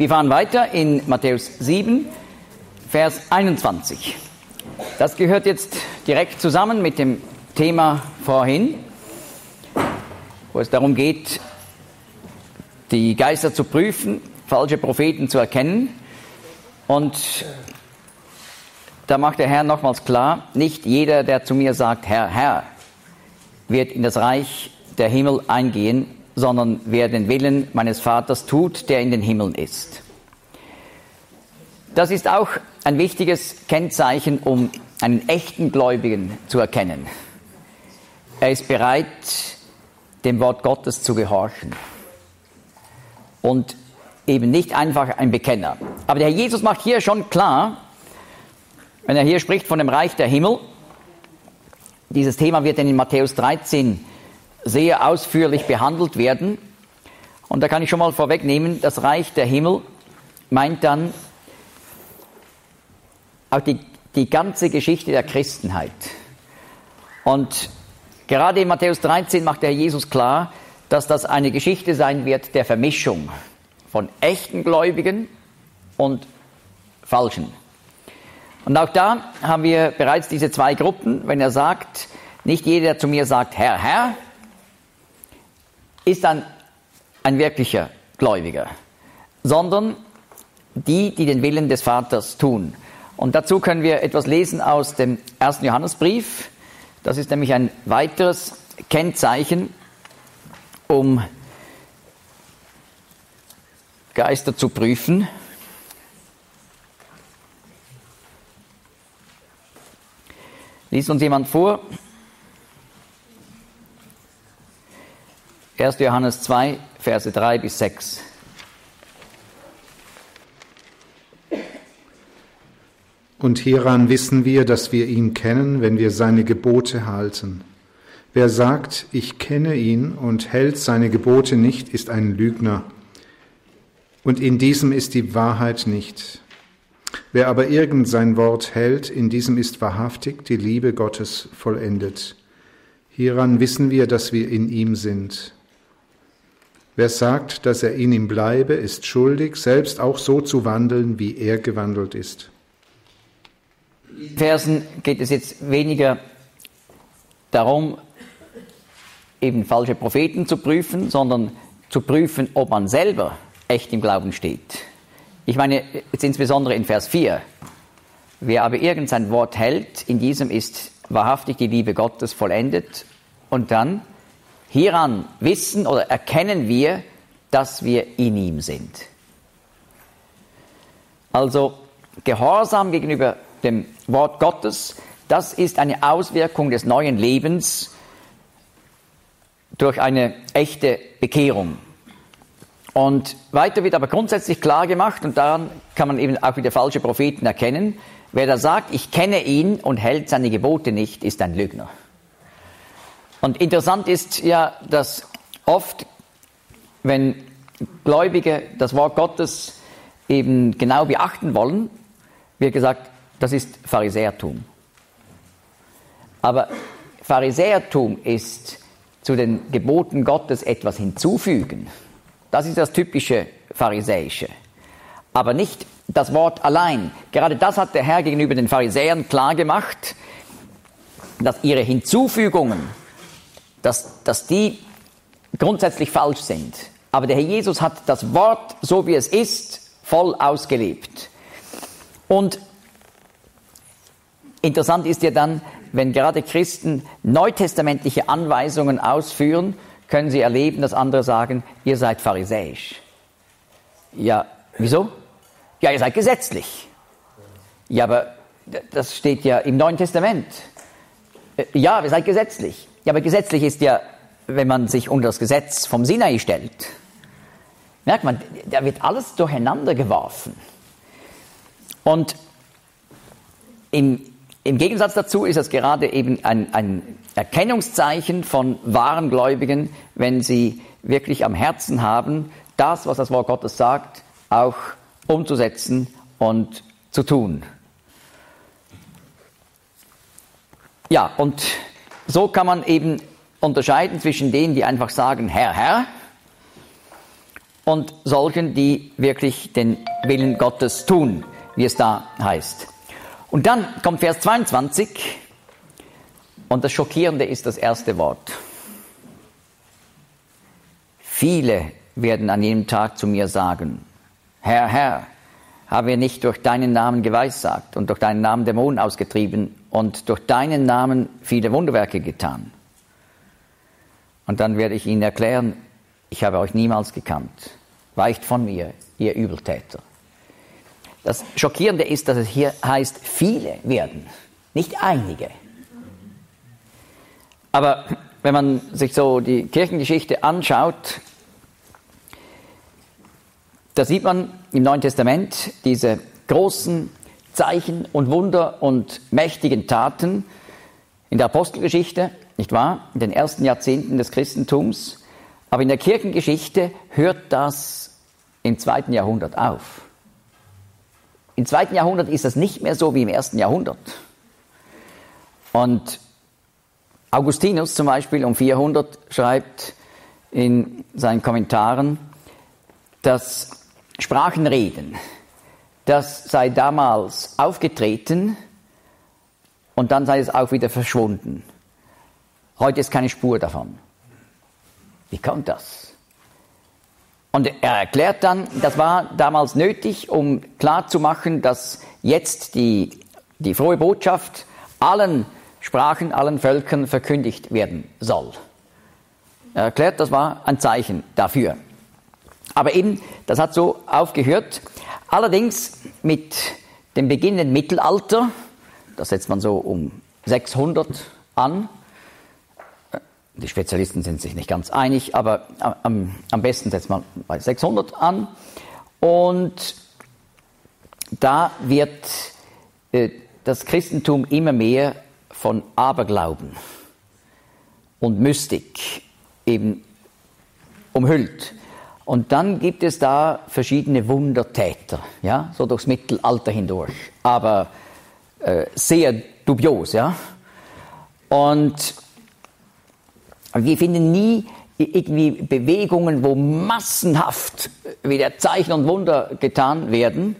Wir fahren weiter in Matthäus sieben, Vers einundzwanzig. Das gehört jetzt direkt zusammen mit dem Thema vorhin, wo es darum geht, die Geister zu prüfen, falsche Propheten zu erkennen. Und da macht der Herr nochmals klar, nicht jeder, der zu mir sagt, Herr, Herr, wird in das Reich der Himmel eingehen, sondern wer den Willen meines Vaters tut, der in den Himmeln ist. Das ist auch ein wichtiges Kennzeichen, um einen echten Gläubigen zu erkennen. Er ist bereit, dem Wort Gottes zu gehorchen. Und eben nicht einfach ein Bekenner. Aber der Herr Jesus macht hier schon klar, wenn er hier spricht von dem Reich der Himmel, dieses Thema wird dann in Matthäus dreizehn sehr ausführlich behandelt werden. Und da kann ich schon mal vorwegnehmen, das Reich der Himmel meint dann auch die, die ganze Geschichte der Christenheit. Und gerade in Matthäus dreizehn macht der Herr Jesus klar, dass das eine Geschichte sein wird der Vermischung von echten Gläubigen und falschen. Und auch da haben wir bereits diese zwei Gruppen. Wenn er sagt, nicht jeder, der zu mir sagt, Herr, Herr, ist dann ein wirklicher Gläubiger, sondern die, die den Willen des Vaters tun. Und dazu können wir etwas lesen aus dem ersten Johannesbrief. Das ist nämlich ein weiteres Kennzeichen, um Geister zu prüfen. Liest uns jemand vor? erster Johannes zwei, Verse drei bis sechs. Und hieran wissen wir, dass wir ihn kennen, wenn wir seine Gebote halten. Wer sagt, ich kenne ihn und hält seine Gebote nicht, ist ein Lügner. Und in diesem ist die Wahrheit nicht. Wer aber irgend sein Wort hält, in diesem ist wahrhaftig die Liebe Gottes vollendet. Hieran wissen wir, dass wir in ihm sind. Wer sagt, dass er in ihm bleibe, ist schuldig, selbst auch so zu wandeln, wie er gewandelt ist. In Versen geht es jetzt weniger darum, eben falsche Propheten zu prüfen, sondern zu prüfen, ob man selber echt im Glauben steht. Ich meine jetzt insbesondere in Vers vier. Wer aber irgend sein Wort hält, in diesem ist wahrhaftig die Liebe Gottes vollendet. Und dann, hieran wissen oder erkennen wir, dass wir in ihm sind. Also Gehorsam gegenüber dem Wort Gottes, das ist eine Auswirkung des neuen Lebens durch eine echte Bekehrung. Und weiter wird aber grundsätzlich klar gemacht, und daran kann man eben auch wieder falsche Propheten erkennen, wer da sagt, ich kenne ihn und hält seine Gebote nicht, ist ein Lügner. Und interessant ist ja, dass oft, wenn Gläubige das Wort Gottes eben genau beachten wollen, wird gesagt, das ist Pharisäertum. Aber Pharisäertum ist zu den Geboten Gottes etwas hinzufügen. Das ist das typische Pharisäische. Aber nicht das Wort allein. Gerade das hat der Herr gegenüber den Pharisäern klar gemacht, dass ihre Hinzufügungen, dass, dass die grundsätzlich falsch sind. Aber der Herr Jesus hat das Wort, so wie es ist, voll ausgelebt. Und interessant ist ja dann, wenn gerade Christen neutestamentliche Anweisungen ausführen, können sie erleben, dass andere sagen, ihr seid pharisäisch. Ja, wieso? Ja, ihr seid gesetzlich. Ja, aber das steht ja im Neuen Testament. Ja, ihr seid gesetzlich. Ja, aber gesetzlich ist ja, wenn man sich unter das Gesetz vom Sinai stellt. Merkt man, da wird alles durcheinander geworfen. Und im, im Gegensatz dazu ist es gerade eben ein, ein Erkennungszeichen von wahren Gläubigen, wenn sie wirklich am Herzen haben, das, was das Wort Gottes sagt, auch umzusetzen und zu tun. Ja, und so kann man eben unterscheiden zwischen denen, die einfach sagen, Herr, Herr, und solchen, die wirklich den Willen Gottes tun, wie es da heißt. Und dann kommt Vers zweiundzwanzig und das Schockierende ist das erste Wort. Viele werden an jenem Tag zu mir sagen, Herr, Herr, haben wir nicht durch deinen Namen geweissagt und durch deinen Namen Dämonen ausgetrieben und durch deinen Namen viele Wunderwerke getan? Und dann werde ich ihnen erklären, ich habe euch niemals gekannt. Weicht von mir, ihr Übeltäter. Das Schockierende ist, dass es hier heißt, viele werden, nicht einige. Aber wenn man sich so die Kirchengeschichte anschaut, da sieht man im Neuen Testament diese großen Zeichen und Wunder und mächtigen Taten in der Apostelgeschichte, nicht wahr? In den ersten Jahrzehnten des Christentums. Aber in der Kirchengeschichte hört das im zweiten Jahrhundert auf. Im zweiten Jahrhundert ist das nicht mehr so wie im ersten Jahrhundert. Und Augustinus zum Beispiel um vierhundert schreibt in seinen Kommentaren, dass Sprachenreden, das sei damals aufgetreten und dann sei es auch wieder verschwunden. Heute ist keine Spur davon. Wie kommt das? Und er erklärt dann, das war damals nötig, um klarzumachen, dass jetzt die, die frohe Botschaft allen Sprachen, allen Völkern verkündigt werden soll. Er erklärt, das war ein Zeichen dafür. Aber eben, das hat so aufgehört. Allerdings mit dem beginnenden Mittelalter, das setzt man so um sechshundert an. Die Spezialisten sind sich nicht ganz einig, aber am, am besten setzt man bei sechshundert an. Und da wird äh, das Christentum immer mehr von Aberglauben und Mystik eben umhüllt. Und dann gibt es da verschiedene Wundertäter, ja, so durchs Mittelalter hindurch, aber äh, sehr dubios, ja. Und wir finden nie irgendwie Bewegungen, wo massenhaft wieder Zeichen und Wunder getan werden.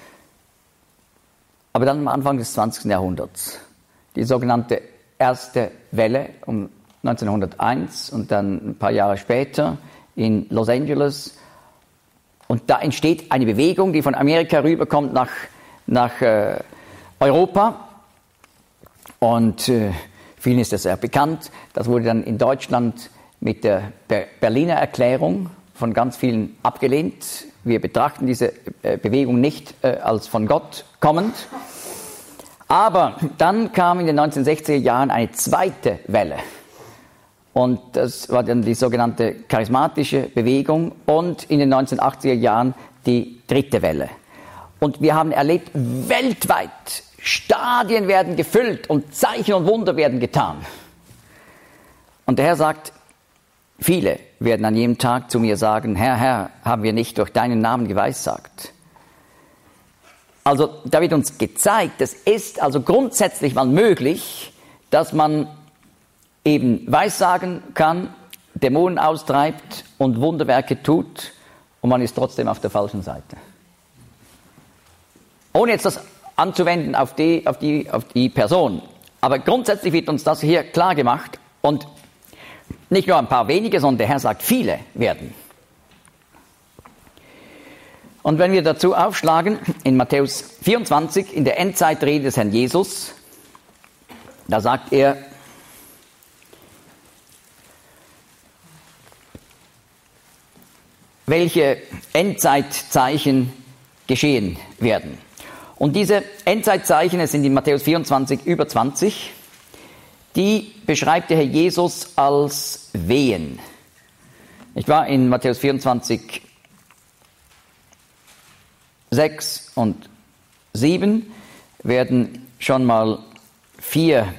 Aber dann am Anfang des zwanzigsten Jahrhunderts, die sogenannte erste Welle um neunzehnhunderteins und dann ein paar Jahre später in Los Angeles. Und da entsteht eine Bewegung, die von Amerika rüberkommt nach, nach äh, Europa. Und äh, vielen ist das sehr bekannt. Das wurde dann in Deutschland mit der Berliner Erklärung von ganz vielen abgelehnt. Wir betrachten diese äh, Bewegung nicht äh, als von Gott kommend. Aber dann kam in den neunzehnhundertsechziger Jahren eine zweite Welle. Und das war dann die sogenannte charismatische Bewegung und in den neunzehnhundertachtziger Jahren die dritte Welle. Und wir haben erlebt, weltweit Stadien werden gefüllt und Zeichen und Wunder werden getan. Und der Herr sagt, viele werden an jedem Tag zu mir sagen, Herr, Herr, haben wir nicht durch deinen Namen geweissagt. Also da wird uns gezeigt, es ist also grundsätzlich mal möglich, dass man eben Weissagen kann, Dämonen austreibt und Wunderwerke tut und man ist trotzdem auf der falschen Seite. Ohne jetzt das anzuwenden auf die, auf die, auf die Person. Aber grundsätzlich wird uns das hier klar gemacht und nicht nur ein paar wenige, sondern der Herr sagt, viele werden. Und wenn wir dazu aufschlagen, in Matthäus vierundzwanzig, in der Endzeitrede des Herrn Jesus, da sagt er, welche Endzeitzeichen geschehen werden. Und diese Endzeitzeichen, es sind in Matthäus vierundzwanzig über zwanzig, die beschreibt der Herr Jesus als Wehen. Ich war in Matthäus vierundzwanzig, sechs und sieben werden schon mal vier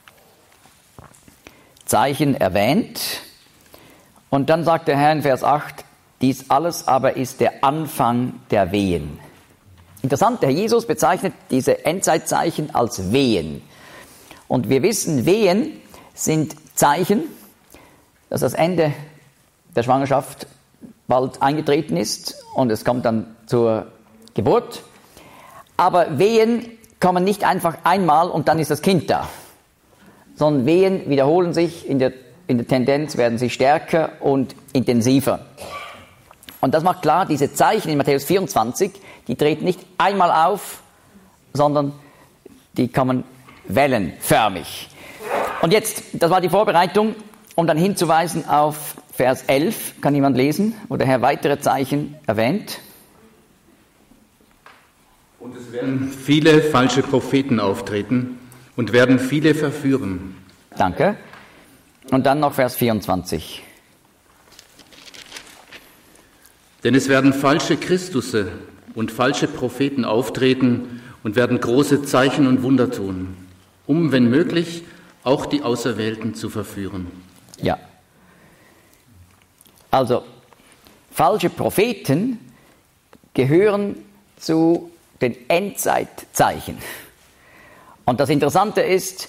Zeichen erwähnt. Und dann sagt der Herr in Vers acht, dies alles aber ist der Anfang der Wehen. Interessant, der Herr Jesus bezeichnet diese Endzeitzeichen als Wehen. Und wir wissen, Wehen sind Zeichen, dass das Ende der Schwangerschaft bald eingetreten ist und es kommt dann zur Geburt. Aber Wehen kommen nicht einfach einmal und dann ist das Kind da, sondern Wehen wiederholen sich, in der, in der Tendenz werden sie stärker und intensiver. Und das macht klar, diese Zeichen in Matthäus vierundzwanzig, die treten nicht einmal auf, sondern die kommen wellenförmig. Und jetzt, das war die Vorbereitung, um dann hinzuweisen auf Vers elf, kann jemand lesen, wo der Herr weitere Zeichen erwähnt. Und es werden viele falsche Propheten auftreten und werden viele verführen. Danke. Und dann noch Vers vierundzwanzig. Denn es werden falsche Christusse und falsche Propheten auftreten und werden große Zeichen und Wunder tun, um, wenn möglich, auch die Auserwählten zu verführen. Ja. Also, falsche Propheten gehören zu den Endzeitzeichen. Und das Interessante ist,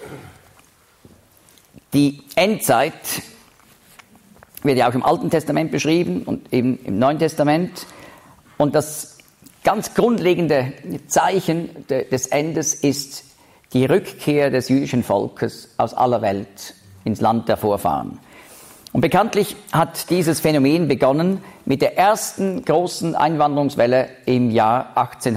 die Endzeit wird ja auch im Alten Testament beschrieben und eben im Neuen Testament. Und das ganz grundlegende Zeichen de, des Endes ist die Rückkehr des jüdischen Volkes aus aller Welt ins Land der Vorfahren. Und bekanntlich hat dieses Phänomen begonnen mit der ersten großen Einwanderungswelle im Jahr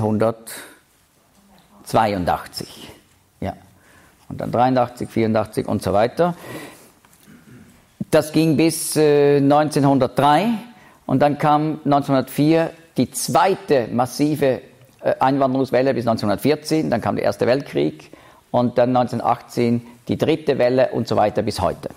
achtzehnhundertzweiundachtzig. Ja. Und dann dreiundachtzig, vierundachtzig und so weiter. Das ging bis äh, neunzehnhundertdrei und dann kam neunzehnhundertvier die zweite massive äh, Einwanderungswelle bis neunzehnhundertvierzehn, dann kam der Erste Weltkrieg und dann neunzehnhundertachtzehn die dritte Welle und so weiter bis heute.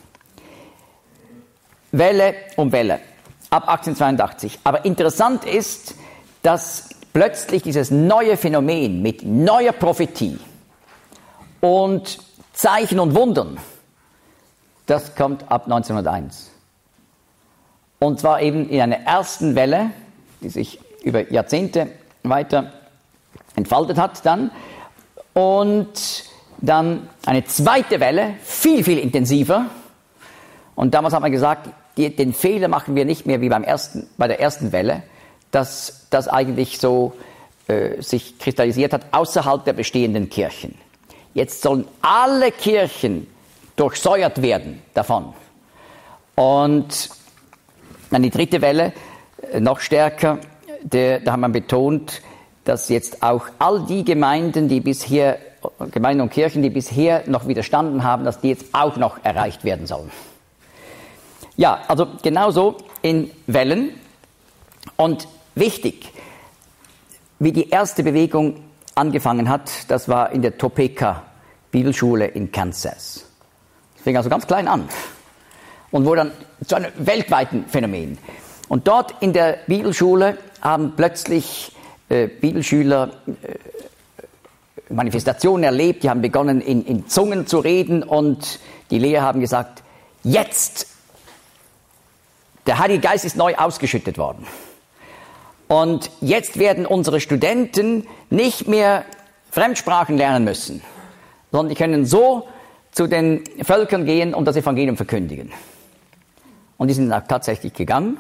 Welle um Welle, ab achtzehnhundertzweiundachtzig. Aber interessant ist, dass plötzlich dieses neue Phänomen mit neuer Prophetie und Zeichen und Wundern, das kommt ab neunzehnhunderteins. Und zwar eben in einer ersten Welle, die sich über Jahrzehnte weiter entfaltet hat dann. Und dann eine zweite Welle, viel, viel intensiver. Und damals hat man gesagt, die, den Fehler machen wir nicht mehr wie beim ersten, bei der ersten Welle, dass das eigentlich so äh, sich kristallisiert hat außerhalb der bestehenden Kirchen. Jetzt sollen alle Kirchen durchsäuert werden davon. Und dann die dritte Welle, äh, noch stärker, der, da hat man betont, dass jetzt auch all die Gemeinden, die bisher, Gemeinden und Kirchen, die bisher noch widerstanden haben, dass die jetzt auch noch erreicht werden sollen. Ja, also genauso in Wellen. Und wichtig, wie die erste Bewegung angefangen hat, das war in der Topeka Bibelschule in Kansas. Das fing also ganz klein an und wurde dann zu einem weltweiten Phänomen. Und dort in der Bibelschule haben plötzlich äh, Bibelschüler äh, Manifestationen erlebt, die haben begonnen in, in Zungen zu reden und die Lehrer haben gesagt, jetzt, der Heilige Geist ist neu ausgeschüttet worden. Und jetzt werden unsere Studenten nicht mehr Fremdsprachen lernen müssen, sondern die können so zu den Völkern gehen und das Evangelium verkündigen. Und die sind auch tatsächlich gegangen.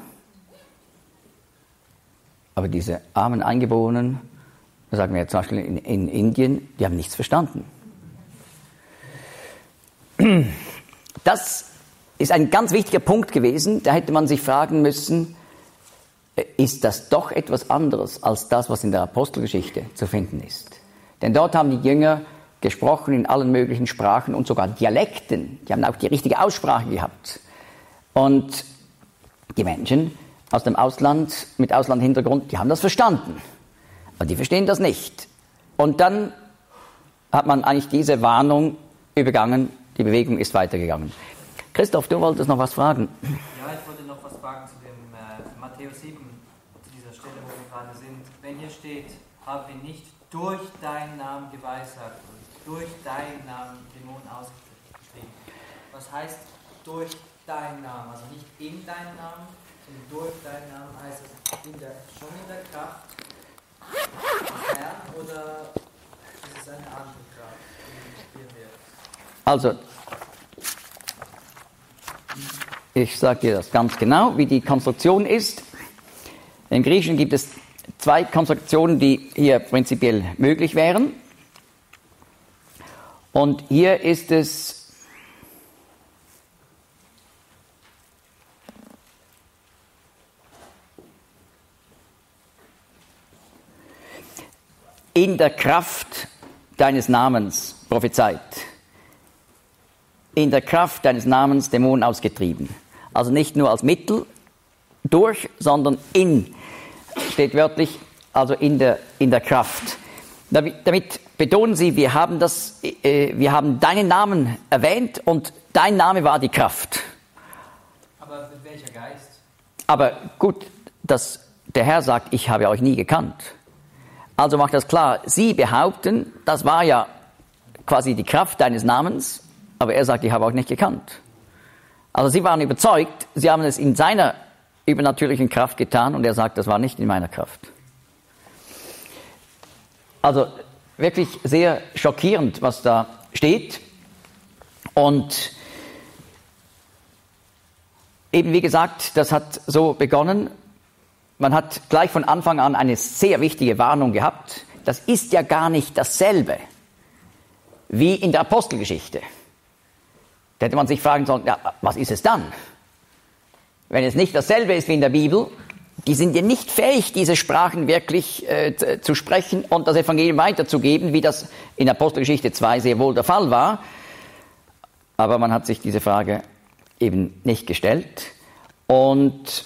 Aber diese armen Eingeborenen, das sagen wir ja zum Beispiel in, in Indien, die haben nichts verstanden. Das ist ein ganz wichtiger Punkt gewesen. Da hätte man sich fragen müssen, ist das doch etwas anderes als das, was in der Apostelgeschichte zu finden ist? Denn dort haben die Jünger gesprochen in allen möglichen Sprachen und sogar Dialekten. Die haben auch die richtige Aussprache gehabt. Und die Menschen aus dem Ausland, mit Auslandhintergrund, die haben das verstanden. Aber die verstehen das nicht. Und dann hat man eigentlich diese Warnung übergangen, die Bewegung ist weitergegangen. Christoph, du wolltest noch was fragen. Ja, ich wollte noch was fragen zu dem äh, Matthäus sieben, zu dieser Stelle, wo wir gerade sind. Wenn hier steht, haben wir nicht durch deinen Namen geweissagt und durch deinen Namen Dämonen ausgetrieben. Was heißt durch deinen Namen? Also nicht in deinen Namen, sondern durch deinen Namen heißt es in der, schon in der Kraft des Herrn oder ist es eine andere Kraft, die hier wirkt? Also, ich sage dir das ganz genau, wie die Konstruktion ist. Im Griechischen gibt es zwei Konstruktionen, die hier prinzipiell möglich wären. Und hier ist es in der Kraft deines Namens prophezeit. In der Kraft deines Namens Dämonen ausgetrieben. Also nicht nur als Mittel durch, sondern in, steht wörtlich, also in der, in der Kraft. Damit, damit betonen sie, wir haben, das, äh, wir haben deinen Namen erwähnt und dein Name war die Kraft. Aber mit welcher Geist? Aber gut, dass der Herr sagt, ich habe euch nie gekannt. Also macht das klar, sie behaupten, das war ja quasi die Kraft deines Namens, aber er sagt, ich habe euch nicht gekannt. Also sie waren überzeugt, sie haben es in seiner übernatürlichen Kraft getan und er sagt, das war nicht in meiner Kraft. Also wirklich sehr schockierend, was da steht. Und eben wie gesagt, das hat so begonnen. Man hat gleich von Anfang an eine sehr wichtige Warnung gehabt. Das ist ja gar nicht dasselbe wie in der Apostelgeschichte. Da hätte man sich fragen sollen, ja, was ist es dann? Wenn es nicht dasselbe ist wie in der Bibel, die sind ja nicht fähig, diese Sprachen wirklich äh, zu sprechen und das Evangelium weiterzugeben, wie das in Apostelgeschichte zwei sehr wohl der Fall war. Aber man hat sich diese Frage eben nicht gestellt. Und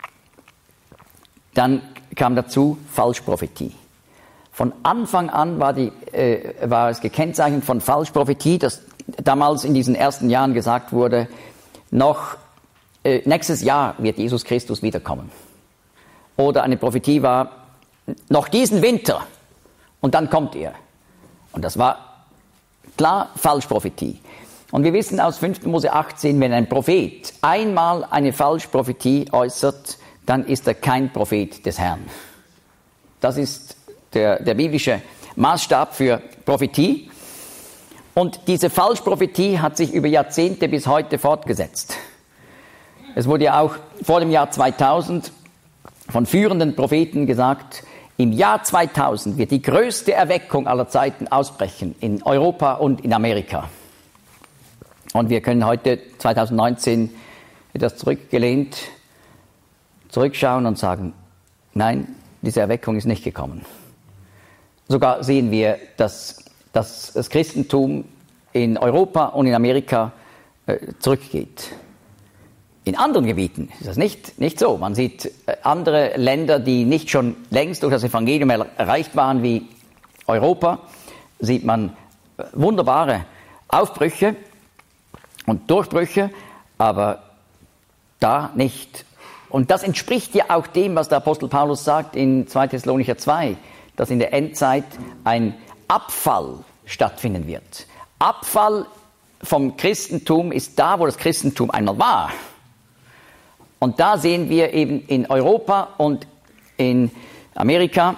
dann kam dazu Falschprophetie. Von Anfang an war, die, äh, war es gekennzeichnet von Falschprophetie, dass damals in diesen ersten Jahren gesagt wurde, noch äh, nächstes Jahr wird Jesus Christus wiederkommen. Oder eine Prophetie war, noch diesen Winter und dann kommt er. Und das war klar Falschprophetie. Und wir wissen aus fünften Mose achtzehn, wenn ein Prophet einmal eine Falschprophetie äußert, dann ist er kein Prophet des Herrn. Das ist der, der biblische Maßstab für Prophetie. Und diese Falschprophetie hat sich über Jahrzehnte bis heute fortgesetzt. Es wurde ja auch vor dem Jahr zweitausend von führenden Propheten gesagt, im Jahr zweitausend wird die größte Erweckung aller Zeiten ausbrechen in Europa und in Amerika. Und wir können heute zweitausendneunzehn etwas zurückgelehnt zurückschauen und sagen, nein, diese Erweckung ist nicht gekommen. Sogar sehen wir, dass, dass das Christentum in Europa und in Amerika äh, zurückgeht. In anderen Gebieten ist das nicht, nicht so. Man sieht äh, andere Länder, die nicht schon längst durch das Evangelium er, erreicht waren wie Europa, sieht man äh, wunderbare Aufbrüche und Durchbrüche, aber da nicht. Und das entspricht ja auch dem, was der Apostel Paulus sagt in zweiter Thessalonicher zwei, dass in der Endzeit ein Abfall stattfinden wird. Abfall vom Christentum ist da, wo das Christentum einmal war. Und da sehen wir eben in Europa und in Amerika,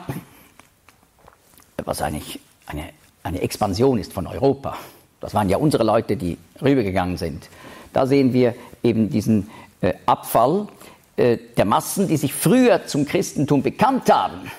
was eigentlich eine, eine Expansion ist von Europa. Das waren ja unsere Leute, die rübergegangen sind. Da sehen wir eben diesen äh, Abfall äh, der Massen, die sich früher zum Christentum bekannt haben.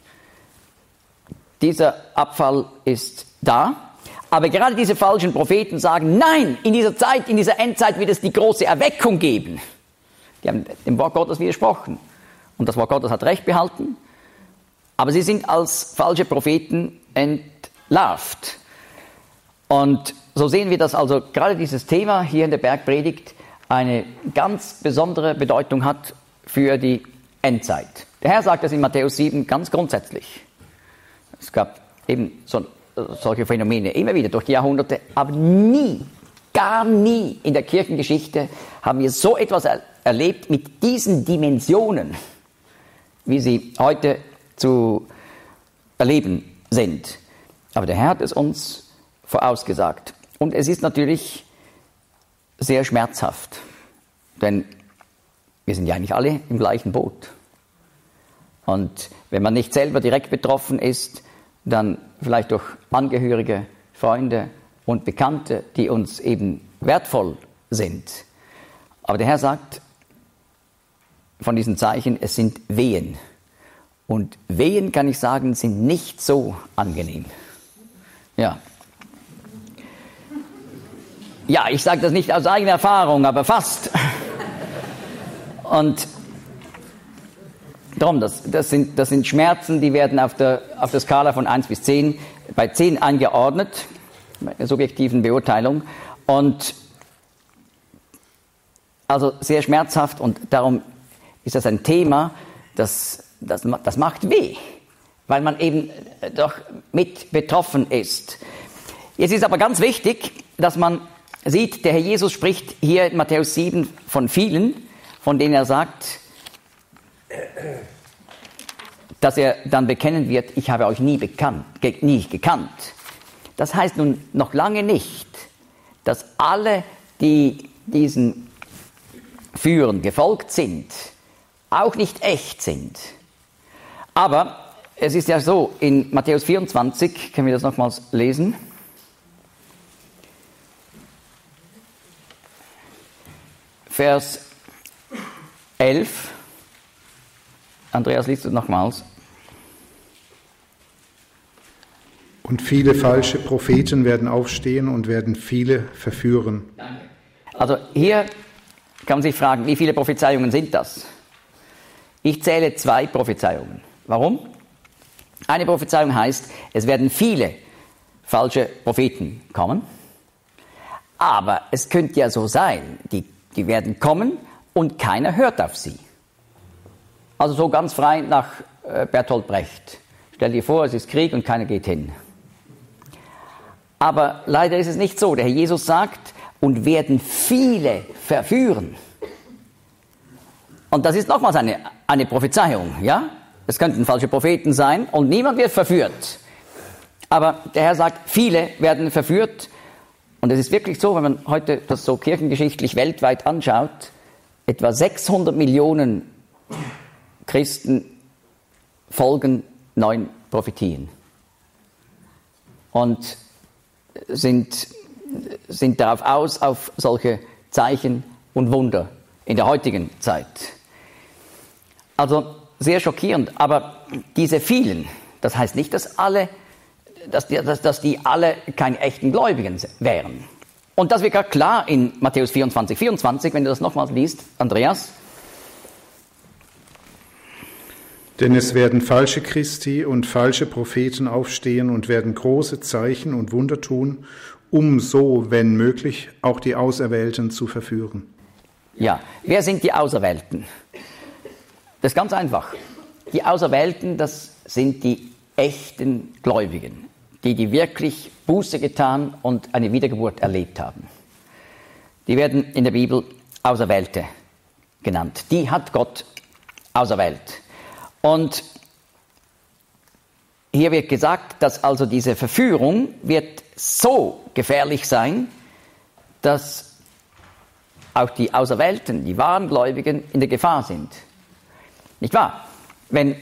Dieser Abfall ist da. Aber gerade diese falschen Propheten sagen, nein, in dieser Zeit, in dieser Endzeit wird es die große Erweckung geben. Die haben dem Wort Gottes widersprochen. Und das Wort Gottes hat Recht behalten. Aber sie sind als falsche Propheten entlarvt. Und so sehen wir, dass also gerade dieses Thema hier in der Bergpredigt eine ganz besondere Bedeutung hat für die Endzeit. Der Herr sagt das in Matthäus sieben ganz grundsätzlich. Es gab eben so, solche Phänomene immer wieder durch die Jahrhunderte, aber nie, gar nie in der Kirchengeschichte haben wir so etwas er- erlebt mit diesen Dimensionen, wie sie heute zu erleben sind. Aber der Herr hat es uns vorausgesagt. Und es ist natürlich sehr schmerzhaft, denn wir sind ja eigentlich alle im gleichen Boot. Und wenn man nicht selber direkt betroffen ist, dann vielleicht durch Angehörige, Freunde und Bekannte, die uns eben wertvoll sind. Aber der Herr sagt von diesen Zeichen, es sind Wehen Und Wehen, kann ich sagen, sind nicht so angenehm. Ja. Ja, ich sage das nicht aus eigener Erfahrung, aber fast. Und darum, das, das, sind, das sind Schmerzen, die werden auf der, auf der Skala von eins bis zehn, bei zehn eingeordnet, bei der subjektiven Beurteilung. Und also sehr schmerzhaft, und darum ist das ein Thema, das, das, das macht weh, weil man eben doch mit betroffen ist. Jetzt ist aber ganz wichtig, dass man sieht, der Herr Jesus spricht hier in Matthäus sieben von vielen, von denen er sagt, dass er dann bekennen wird, ich habe euch nie bekannt, nie gekannt. Das heißt nun noch lange nicht, dass alle, die diesen Führern gefolgt sind, auch nicht echt sind. Aber es ist ja so, in Matthäus vierundzwanzig, können wir das nochmals lesen? Vers elf. Andreas, liest du nochmals? Und viele falsche Propheten werden aufstehen und werden viele verführen. Also hier kann man sich fragen, wie viele Prophezeiungen sind das? Ich zähle zwei Prophezeiungen. Warum? Eine Prophezeiung heißt, es werden viele falsche Propheten kommen. Aber es könnte ja so sein, die, die werden kommen und keiner hört auf sie. Also so ganz frei nach äh, Bertolt Brecht. Stell dir vor, es ist Krieg und keiner geht hin. Aber leider ist es nicht so. Der Herr Jesus sagt, und werden viele verführen. Und das ist nochmals eine, eine Prophezeiung, ja? Es könnten falsche Propheten sein und niemand wird verführt. Aber der Herr sagt, viele werden verführt. Und es ist wirklich so, wenn man heute das so kirchengeschichtlich weltweit anschaut, etwa sechshundert Millionen Christen folgen neuen Prophetien und sind, sind darauf aus, auf solche Zeichen und Wunder in der heutigen Zeit. Also sehr schockierend, aber diese vielen, das heißt nicht, dass alle, dass die, dass, dass die alle keine echten Gläubigen wären. Und das wird gerade klar in Matthäus vierundzwanzig, vierundzwanzig, wenn du das nochmals liest, Andreas. Denn es werden falsche Christi und falsche Propheten aufstehen und werden große Zeichen und Wunder tun, um so, wenn möglich, auch die Auserwählten zu verführen. Ja, wer sind die Auserwählten? Das ist ganz einfach. Die Auserwählten, das sind die echten Gläubigen, die, die wirklich Buße getan und eine Wiedergeburt erlebt haben. Die werden in der Bibel Auserwählte genannt. Die hat Gott auserwählt. Und hier wird gesagt, dass also diese Verführung wird so gefährlich sein, dass auch die Auserwählten, die wahren Gläubigen, in der Gefahr sind. Nicht wahr? Wenn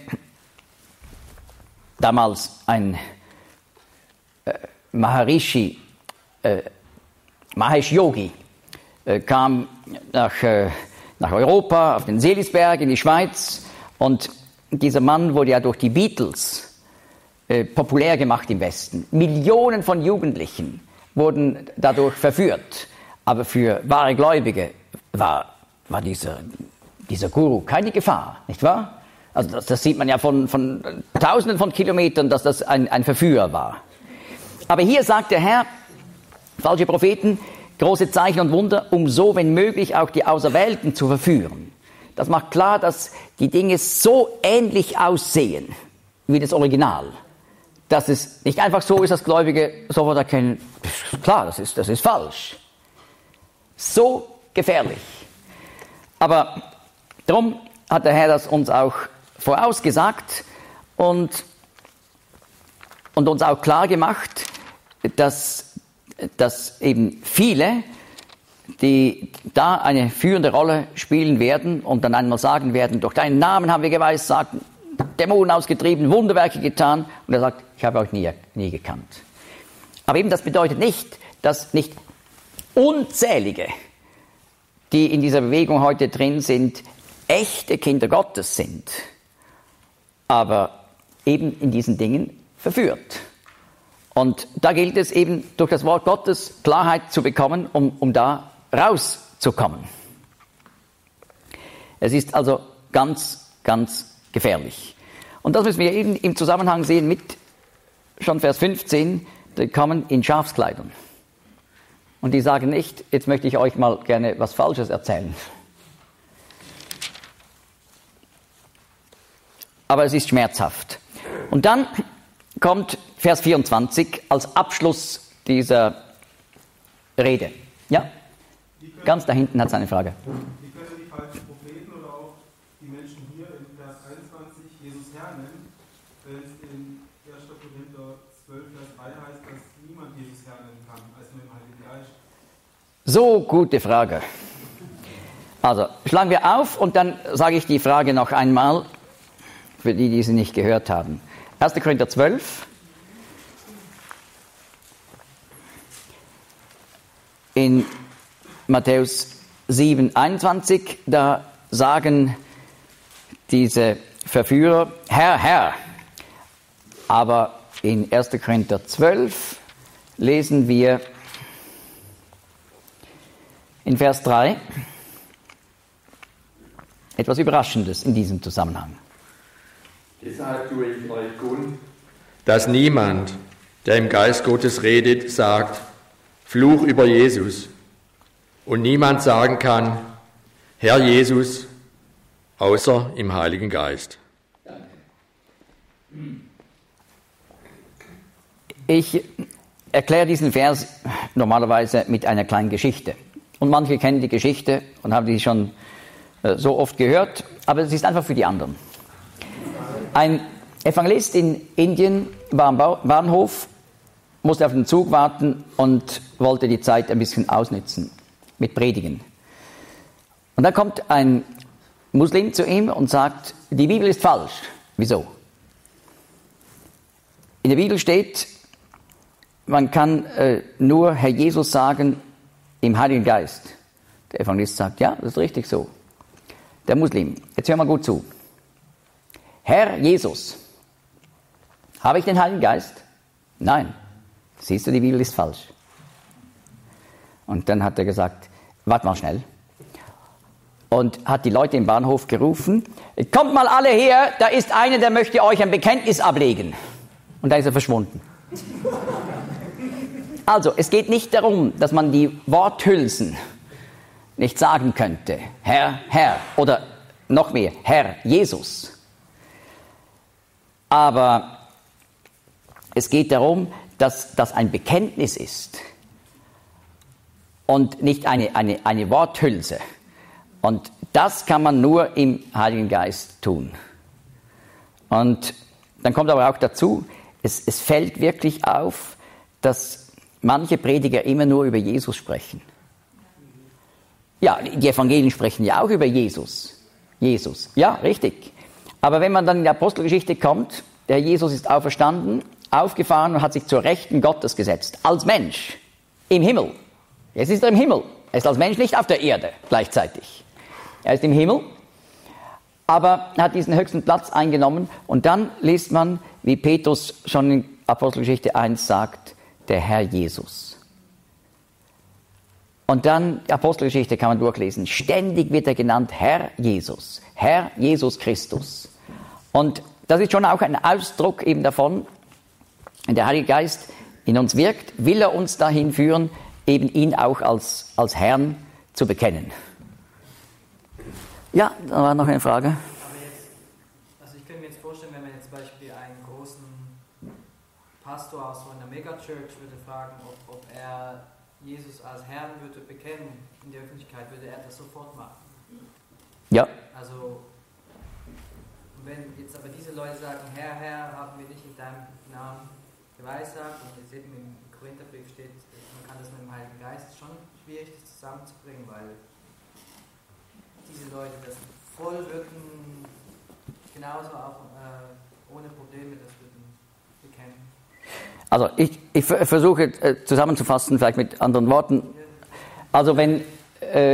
damals ein äh, Maharishi, äh, Mahesh Yogi, äh, kam nach, äh, nach Europa, auf den Seelisberg, in die Schweiz, und dieser Mann wurde ja durch die Beatles äh, populär gemacht im Westen. Millionen von Jugendlichen wurden dadurch verführt. Aber für wahre Gläubige war, war dieser, dieser Guru keine Gefahr, nicht wahr? Also das, das sieht man ja von, von Tausenden von Kilometern, dass das ein, ein Verführer war. Aber hier sagt der Herr, falsche Propheten, große Zeichen und Wunder, um so, wenn möglich, auch die Auserwählten zu verführen. Das macht klar, dass die Dinge so ähnlich aussehen wie das Original, dass es nicht einfach so ist, dass Gläubige sofort erkennen, klar, das ist, das ist falsch. So gefährlich. Aber darum hat der Herr das uns auch vorausgesagt und, und uns auch klar gemacht, dass, dass eben viele, die da eine führende Rolle spielen werden und dann einmal sagen werden, durch deinen Namen haben wir geweissagt, Dämonen ausgetrieben, Wunderwerke getan. Und er sagt, ich habe euch nie, nie gekannt. Aber eben das bedeutet nicht, dass nicht unzählige, die in dieser Bewegung heute drin sind, echte Kinder Gottes sind. aber eben in diesen Dingen verführt. Und da gilt es eben, durch das Wort Gottes Klarheit zu bekommen, um, um da rauszukommen. Es ist also ganz, ganz gefährlich. Und das müssen wir eben im Zusammenhang sehen mit schon Vers fünfzehn, die kommen in Schafskleidern. Und die sagen nicht, jetzt möchte ich euch mal gerne was Falsches erzählen. Aber es ist schmerzhaft. Und dann kommt Vers vierundzwanzig als Abschluss dieser Rede. Ja? Ganz da hinten hat es eine Frage. Wie können die falschen Propheten oder auch die Menschen hier in Vers einundzwanzig Jesus Herr nennen, wenn es in erster Korinther zwölf, Vers drei heißt, dass niemand Jesus Herr nennen kann, als nur im Heiligen Geist? So, gute Frage. Also, schlagen wir auf und dann sage ich die Frage noch einmal, für die, die sie nicht gehört haben. erster Korinther zwölf. In Matthäus sieben, einundzwanzig, da sagen diese Verführer, Herr, Herr. Aber in erster Korinther zwölf lesen wir in Vers drei etwas Überraschendes in diesem Zusammenhang. Deshalb tue ich euch kund, dass niemand, der im Geist Gottes redet, sagt, Fluch über Jesus. Und niemand sagen kann, Herr Jesus, außer im Heiligen Geist. Ich erkläre diesen Vers normalerweise mit einer kleinen Geschichte. Und manche kennen die Geschichte und haben die schon äh, so oft gehört, aber es ist einfach für die anderen. Ein Evangelist in Indien war am Bahnhof, musste auf den Zug warten und wollte die Zeit ein bisschen ausnutzen mit Predigen. Und dann kommt ein Muslim zu ihm und sagt, die Bibel ist falsch. Wieso? In der Bibel steht, man kann äh, nur Herr Jesus sagen im Heiligen Geist. Der Evangelist sagt, ja, das ist richtig so. Der Muslim, jetzt hör mal gut zu. Herr Jesus, habe ich den Heiligen Geist? Nein. Siehst du, die Bibel ist falsch. Und dann hat er gesagt, warte mal schnell. Und hat die Leute im Bahnhof gerufen, kommt mal alle her, da ist einer, der möchte euch ein Bekenntnis ablegen. Und da ist er verschwunden. Also, es geht nicht darum, dass man die Worthülsen nicht sagen könnte. Herr, Herr, oder noch mehr, Herr Jesus. Aber es geht darum, dass das ein Bekenntnis ist und nicht eine, eine, eine Worthülse. Und das kann man nur im Heiligen Geist tun. Und dann kommt aber auch dazu, es, es fällt wirklich auf, dass manche Prediger immer nur über Jesus sprechen. Ja, die Evangelien sprechen ja auch über Jesus. Jesus, ja, richtig. Aber wenn man dann in die Apostelgeschichte kommt, der Jesus ist auferstanden, aufgefahren und hat sich zur Rechten Gottes gesetzt, als Mensch, im Himmel. Jetzt ist er im Himmel. Er ist als Mensch nicht auf der Erde gleichzeitig. Er ist im Himmel, aber er hat diesen höchsten Platz eingenommen. Und dann liest man, wie Petrus schon in Apostelgeschichte eins sagt, der Herr Jesus. Und dann, die Apostelgeschichte kann man durchlesen, ständig wird er genannt Herr Jesus, Herr Jesus Christus. Und das ist schon auch ein Ausdruck eben davon, wenn der Heilige Geist in uns wirkt, will er uns dahin führen, eben ihn auch als, als Herrn zu bekennen. Ja, da war noch eine Frage. Aber jetzt, also ich könnte mir jetzt vorstellen, wenn man jetzt zum Beispiel einen großen Pastor aus so einer Megachurch würde fragen, ob, ob er Jesus als Herrn würde bekennen in der Öffentlichkeit, würde er das sofort machen. Ja. Also, wenn jetzt aber diese Leute sagen, Herr, Herr, haben wir nicht in deinem Namen geweissagt, und jetzt eben im Korintherbrief steht, man kann das mit dem Heiligen Geist schon schwierig das zusammenzubringen, weil diese Leute das voll würden, genauso auch äh, ohne Probleme das würden bekennen. Also ich, ich versuche äh, zusammenzufassen, vielleicht mit anderen Worten. Also wenn äh,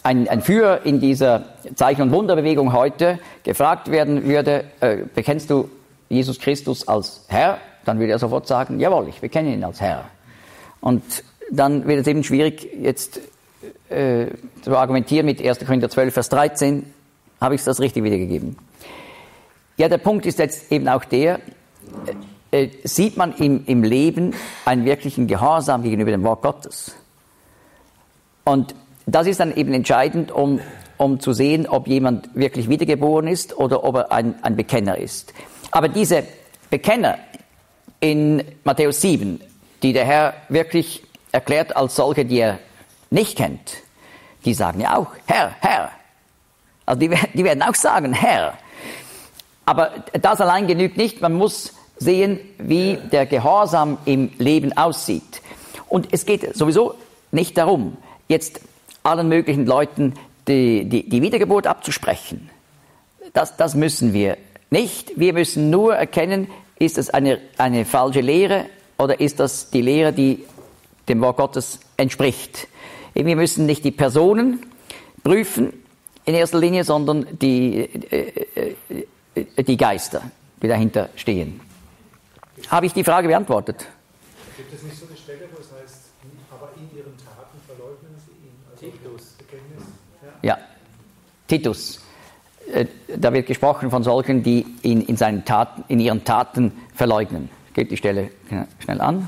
ein, ein Führer in dieser Zeichen- und Wunderbewegung heute gefragt werden würde, äh, bekennst du Jesus Christus als Herr? Dann würde er sofort sagen, jawohl, ich bekenne ihn als Herr. Und dann wird es eben schwierig, jetzt äh, zu argumentieren mit erster Korinther zwölf, Vers dreizehn, habe ich das richtig wiedergegeben. Ja, der Punkt ist jetzt eben auch der, äh, äh, sieht man im, im Leben einen wirklichen Gehorsam gegenüber dem Wort Gottes? Und das ist dann eben entscheidend, um, um zu sehen, ob jemand wirklich wiedergeboren ist oder ob er ein, ein Bekenner ist. Aber diese Bekenner in Matthäus sieben, die der Herr wirklich erklärt als solche, die er nicht kennt, die sagen ja auch, Herr, Herr. Also die, die werden auch sagen, Herr. Aber das allein genügt nicht. Man muss sehen, wie der Gehorsam im Leben aussieht. Und es geht sowieso nicht darum, jetzt allen möglichen Leuten die, die, die Wiedergeburt abzusprechen. Das, das müssen wir nicht. Wir müssen nur erkennen, ist das eine, eine falsche Lehre oder ist das die Lehre, die dem Wort Gottes entspricht. Wir müssen nicht die Personen prüfen in erster Linie, sondern die, äh, die Geister, die dahinter stehen. Habe ich die Frage beantwortet? Gibt es nicht so eine Stelle, wo es heißt, aber in ihren Taten verleugnen sie ihn? Also Titus. Bekenntnis. Ja. ja, Titus. Da wird gesprochen von solchen, die ihn in, seinen Taten, in ihren Taten verleugnen. Geht die Stelle schnell an.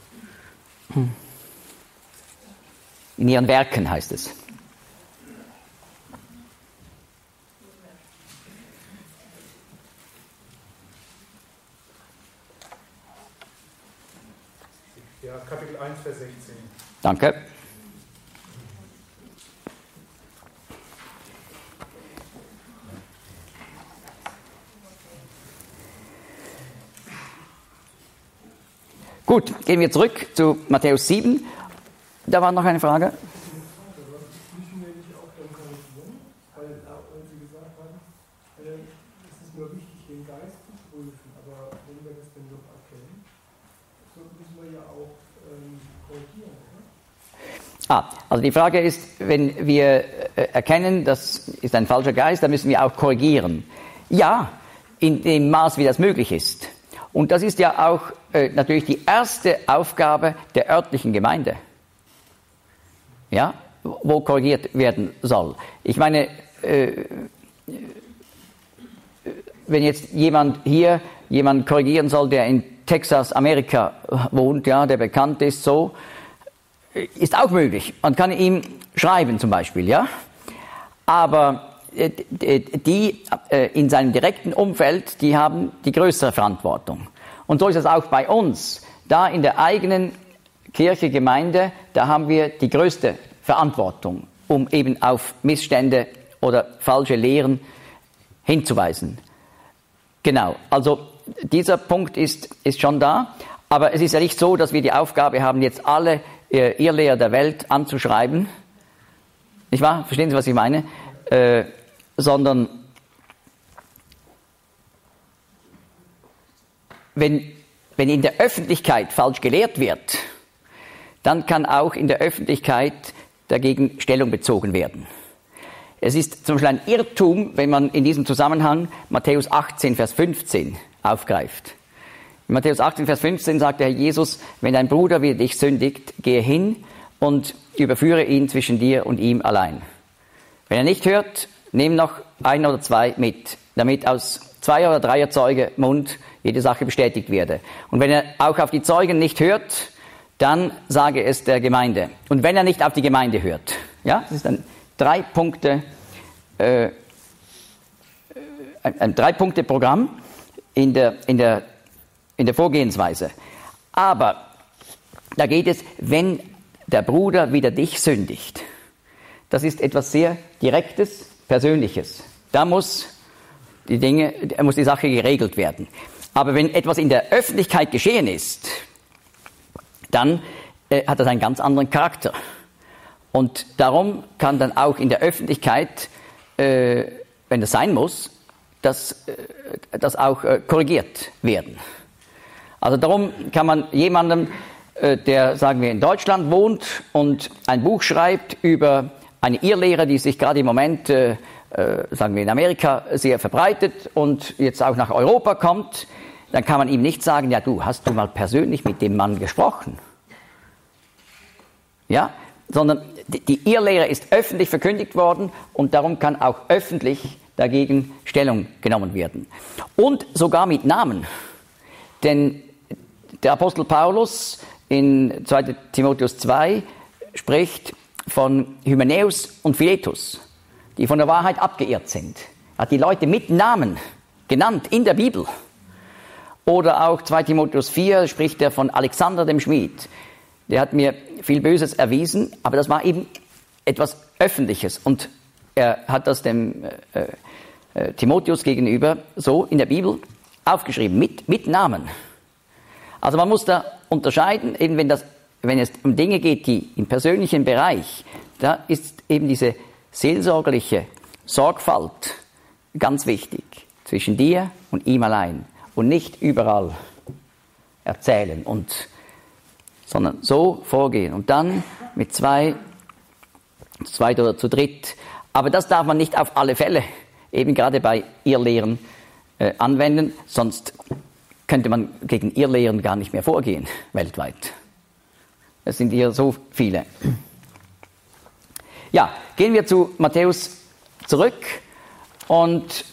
In ihren Werken heißt es. Ja, Kapitel eins, Vers sechzehn. Danke. Gut, gehen wir zurück zu Matthäus sieben. Da war noch eine Frage. Müssen wir nicht auch dann korrigieren? Weil Sie gesagt haben, es ist nur wichtig, den Geist zu prüfen, aber wenn wir das denn doch erkennen, so müssen wir ja auch ähm, korrigieren, oder? Ah, also die Frage ist, wenn wir erkennen, das ist ein falscher Geist, dann müssen wir auch korrigieren. Ja, in dem Maß, wie das möglich ist. Und das ist ja auch äh, natürlich die erste Aufgabe der örtlichen Gemeinde. Ja, wo korrigiert werden soll. Ich meine, äh, wenn jetzt jemand hier jemand korrigieren soll, der in Texas, Amerika wohnt, ja, der bekannt ist, so, ist auch möglich. Man kann ihm schreiben zum Beispiel, ja. Aber äh, die äh, in seinem direkten Umfeld, die haben die größere Verantwortung. Und so ist es auch bei uns. Da in der eigenen Kirche, Gemeinde, da haben wir die größte Verantwortung, um eben auf Missstände oder falsche Lehren hinzuweisen. Genau, also dieser Punkt ist, ist schon da, aber es ist ja nicht so, dass wir die Aufgabe haben, jetzt alle äh, Irrlehrer der Welt anzuschreiben, nicht wahr? Verstehen Sie, was ich meine? Äh, sondern wenn, wenn in der Öffentlichkeit falsch gelehrt wird, dann kann auch in der Öffentlichkeit dagegen Stellung bezogen werden. Es ist zum Beispiel ein Irrtum, wenn man in diesem Zusammenhang Matthäus achtzehn, Vers fünfzehn aufgreift. In Matthäus achtzehn, Vers fünfzehn sagt der Herr Jesus, wenn dein Bruder wider dich sündigt, gehe hin und überführe ihn zwischen dir und ihm allein. Wenn er nicht hört, nimm noch ein oder zwei mit, damit aus zwei oder dreier Zeuge Mund jede Sache bestätigt werde. Und wenn er auch auf die Zeugen nicht hört, dann sage es der Gemeinde. Und wenn er nicht auf die Gemeinde hört, ja, das ist ein drei Punkte, äh, ein, ein drei Punkte Programm in der in der in der Vorgehensweise. Aber da geht es, wenn der Bruder wider dich sündigt. Das ist etwas sehr Direktes, Persönliches. Da muss die Dinge, da muss die Sache geregelt werden. Aber wenn etwas in der Öffentlichkeit geschehen ist, dann äh, hat das einen ganz anderen Charakter. Und darum kann dann auch in der Öffentlichkeit, äh, wenn das sein muss, das, äh, das auch äh, korrigiert werden. Also darum kann man jemandem, äh, der, sagen wir, in Deutschland wohnt und ein Buch schreibt über eine Irrlehre, die sich gerade im Moment, äh, äh, sagen wir in Amerika, sehr verbreitet und jetzt auch nach Europa kommt, dann kann man ihm nicht sagen, ja du, hast du mal persönlich mit dem Mann gesprochen? Ja, sondern die, die Irrlehre ist öffentlich verkündigt worden und darum kann auch öffentlich dagegen Stellung genommen werden. Und sogar mit Namen. Denn der Apostel Paulus in zweiter Timotheus zwei spricht von Hymenäus und Philetus, die von der Wahrheit abgeirrt sind. Er hat die Leute mit Namen genannt in der Bibel. Oder auch zweiter Timotheus vier spricht er von Alexander dem Schmied. Der hat mir viel Böses erwiesen, aber das war eben etwas Öffentliches. Und er hat das dem äh, äh, Timotheus gegenüber so in der Bibel aufgeschrieben, mit, mit Namen. Also man muss da unterscheiden, eben wenn, das, wenn es um Dinge geht, die im persönlichen Bereich, da ist eben diese seelsorgerliche Sorgfalt ganz wichtig zwischen dir und ihm allein und nicht überall erzählen, und, sondern so vorgehen und dann mit zwei, zu zweit oder zu dritt. Aber das darf man nicht auf alle Fälle, eben gerade bei Irrlehren, äh, anwenden, sonst könnte man gegen Irrlehren gar nicht mehr vorgehen, weltweit. Es sind hier so viele. Ja, gehen wir zu Matthäus zurück und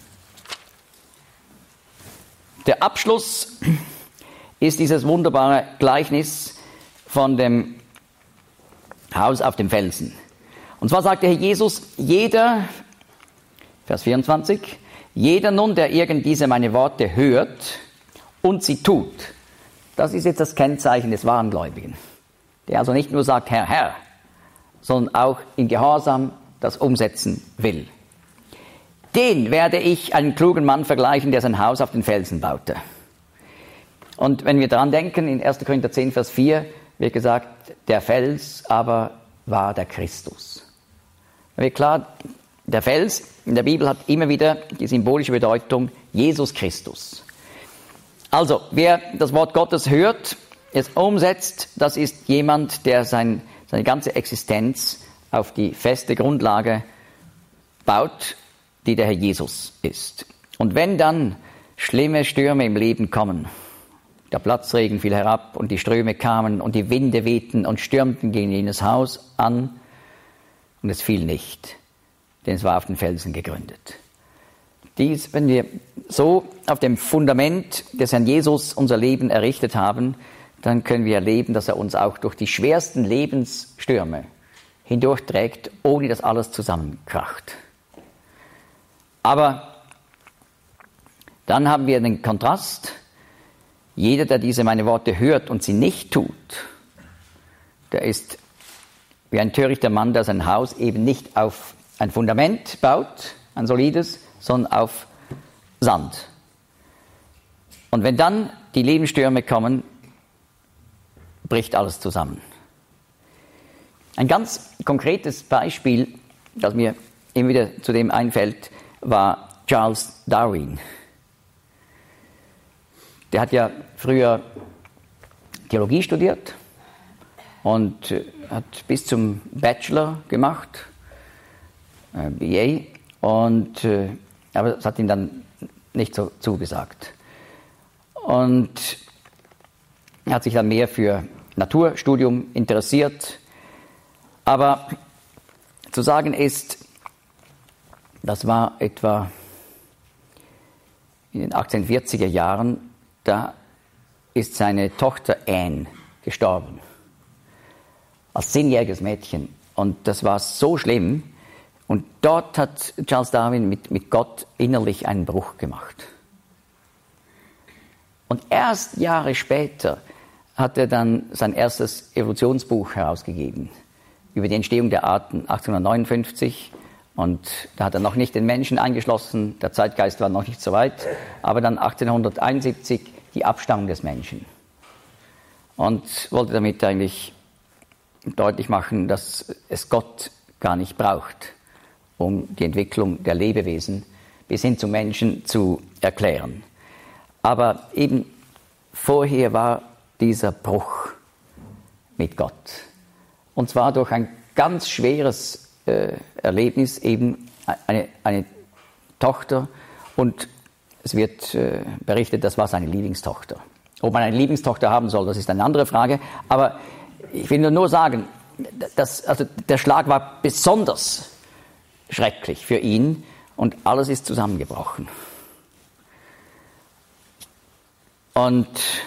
der Abschluss ist dieses wunderbare Gleichnis von dem Haus auf dem Felsen. Und zwar sagt der Herr Jesus, jeder, Vers vierundzwanzig, jeder nun, der irgend diese meine Worte hört und sie tut, das ist jetzt das Kennzeichen des wahren Gläubigen, der also nicht nur sagt, Herr, Herr, sondern auch in Gehorsam das umsetzen will. Den werde ich einen klugen Mann vergleichen, der sein Haus auf den Felsen baute. Und wenn wir daran denken, in erster Korinther zehn, Vers vier wird gesagt, der Fels aber war der Christus. Da wird klar, der Fels in der Bibel hat immer wieder die symbolische Bedeutung Jesus Christus. Also, wer das Wort Gottes hört, es umsetzt, das ist jemand, der sein, seine ganze Existenz auf die feste Grundlage baut, die der Herr Jesus ist. Und wenn dann schlimme Stürme im Leben kommen, der Platzregen fiel herab und die Ströme kamen und die Winde wehten und stürmten gegen jenes Haus an, und es fiel nicht, denn es war auf den Felsen gegründet. Dies, wenn wir so auf dem Fundament des Herrn Jesus unser Leben errichtet haben, dann können wir erleben, dass er uns auch durch die schwersten Lebensstürme hindurchträgt, ohne dass alles zusammenkracht. Aber dann haben wir den Kontrast. Jeder, der diese meine Worte hört und sie nicht tut, der ist wie ein törichter Mann, der sein Haus eben nicht auf ein Fundament baut, ein solides, sondern auf Sand. Und wenn dann die Lebensstürme kommen, bricht alles zusammen. Ein ganz konkretes Beispiel, das mir immer wieder zu dem einfällt, war Charles Darwin. Der hat ja früher Theologie studiert und hat bis zum Bachelor gemacht, äh, B A, und, äh, aber das hat ihm dann nicht so zugesagt. Und er hat sich dann mehr für Naturstudium interessiert. Aber zu sagen ist, das war etwa in den achtzehnhundertvierziger Jahren, da ist seine Tochter Anne gestorben, als zehnjähriges Mädchen. Und das war so schlimm. Und dort hat Charles Darwin mit, mit Gott innerlich einen Bruch gemacht. Und erst Jahre später hat er dann sein erstes Evolutionsbuch herausgegeben über die Entstehung der Arten, achtzehnhundertneunundfünfzig. Und da hat er noch nicht den Menschen eingeschlossen, der Zeitgeist war noch nicht so weit, aber dann achtzehnhunderteinundsiebzig die Abstammung des Menschen. Und wollte damit eigentlich deutlich machen, dass es Gott gar nicht braucht, um die Entwicklung der Lebewesen bis hin zum Menschen zu erklären. Aber eben vorher war dieser Bruch mit Gott. Und zwar durch ein ganz schweres äh, Erlebnis eben eine, eine Tochter, und es wird äh, berichtet, das war seine Lieblingstochter. Ob man eine Lieblingstochter haben soll, das ist eine andere Frage, aber ich will nur sagen, dass, also der Schlag war besonders schrecklich für ihn und alles ist zusammengebrochen. Und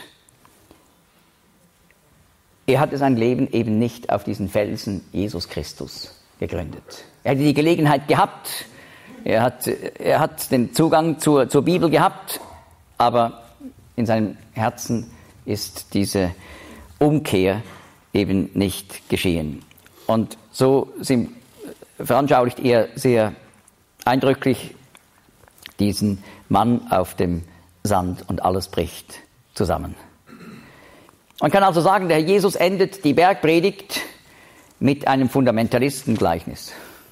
er hatte sein Leben eben nicht auf diesen Felsen Jesus Christus gegründet. Er hatte die Gelegenheit gehabt, er hat, er hat den Zugang zur, zur Bibel gehabt, aber in seinem Herzen ist diese Umkehr eben nicht geschehen. Und so sind, veranschaulicht er sehr eindrücklich diesen Mann auf dem Sand und alles bricht zusammen. Man kann also sagen, der Herr Jesus endet die Bergpredigt mit einem Fundamentalistengleichnis.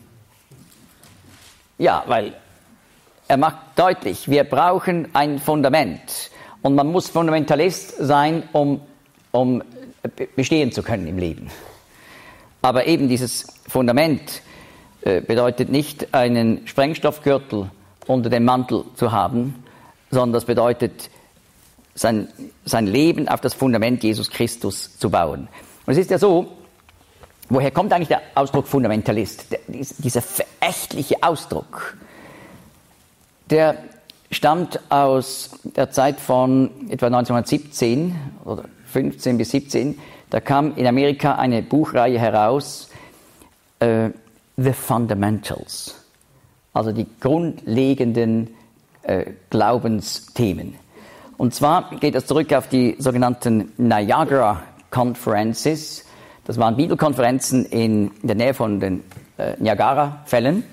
Ja, weil er macht deutlich, wir brauchen ein Fundament. Und man muss Fundamentalist sein, um, um bestehen zu können im Leben. Aber eben dieses Fundament äh, bedeutet nicht, einen Sprengstoffgürtel unter dem Mantel zu haben, sondern das bedeutet, sein, sein Leben auf das Fundament Jesus Christus zu bauen. Und es ist ja so, woher kommt eigentlich der Ausdruck Fundamentalist? Der, dieser verächtliche Ausdruck, der stammt aus der Zeit von etwa neunzehnhundertsiebzehn oder fünfzehn bis siebzehn. Da kam in Amerika eine Buchreihe heraus, äh, The Fundamentals, also die grundlegenden äh, Glaubensthemen. Und zwar geht es zurück auf die sogenannten Niagara Conferences. Das waren Bibelkonferenzen in der Nähe von den äh, Niagara-Fällen.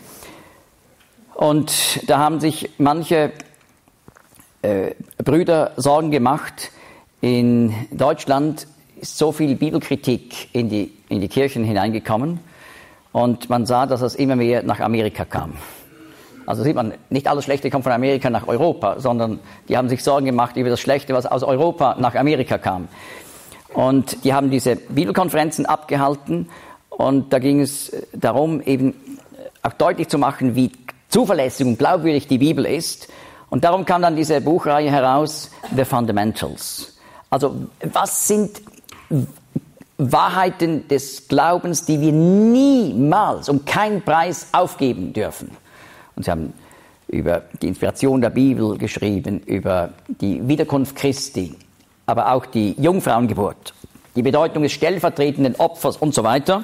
Und da haben sich manche äh, Brüder Sorgen gemacht. In Deutschland ist so viel Bibelkritik in die, in die Kirchen hineingekommen. Und man sah, dass es immer mehr nach Amerika kam. Also sieht man, nicht alles Schlechte kommt von Amerika nach Europa, sondern die haben sich Sorgen gemacht über das Schlechte, was aus Europa nach Amerika kam. Und die haben diese Bibelkonferenzen abgehalten und da ging es darum, eben auch deutlich zu machen, wie zuverlässig und glaubwürdig die Bibel ist. Und darum kam dann diese Buchreihe heraus, The Fundamentals. Also was sind Wahrheiten des Glaubens, die wir niemals um keinen Preis aufgeben dürfen? Und sie haben über die Inspiration der Bibel geschrieben, über die Wiederkunft Christi, aber auch die Jungfrauengeburt, die Bedeutung des stellvertretenden Opfers und so weiter.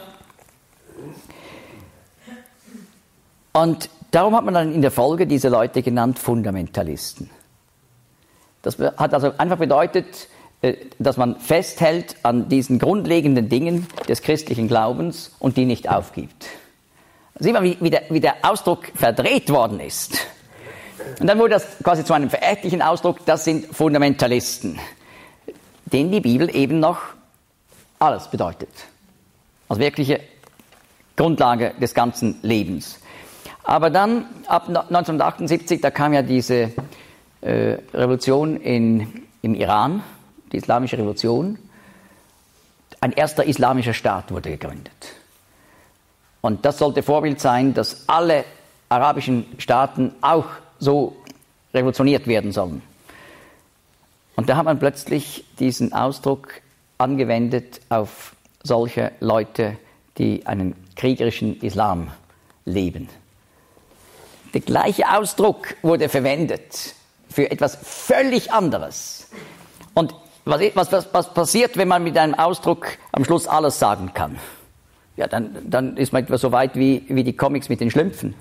Und darum hat man dann in der Folge diese Leute genannt Fundamentalisten. Das hat also einfach bedeutet, dass man festhält an diesen grundlegenden Dingen des christlichen Glaubens und die nicht aufgibt. Sieh mal, wie, wie, der, wie der Ausdruck verdreht worden ist. Und dann wurde das quasi zu einem verächtlichen Ausdruck, das sind Fundamentalisten, denen die Bibel eben noch alles bedeutet. Als wirkliche Grundlage des ganzen Lebens. Aber dann, ab neunzehnhundertachtundsiebzig, da kam ja diese äh, Revolution in, im Iran, die Islamische Revolution. Ein erster islamischer Staat wurde gegründet. Und das sollte Vorbild sein, dass alle arabischen Staaten auch so revolutioniert werden sollen. Und da hat man plötzlich diesen Ausdruck angewendet auf solche Leute, die einen kriegerischen Islam leben. Der gleiche Ausdruck wurde verwendet für etwas völlig anderes. Und was, was, was, was passiert, wenn man mit einem Ausdruck am Schluss alles sagen kann? Ja, dann, dann ist man etwa so weit wie, wie die Comics mit den Schlümpfen.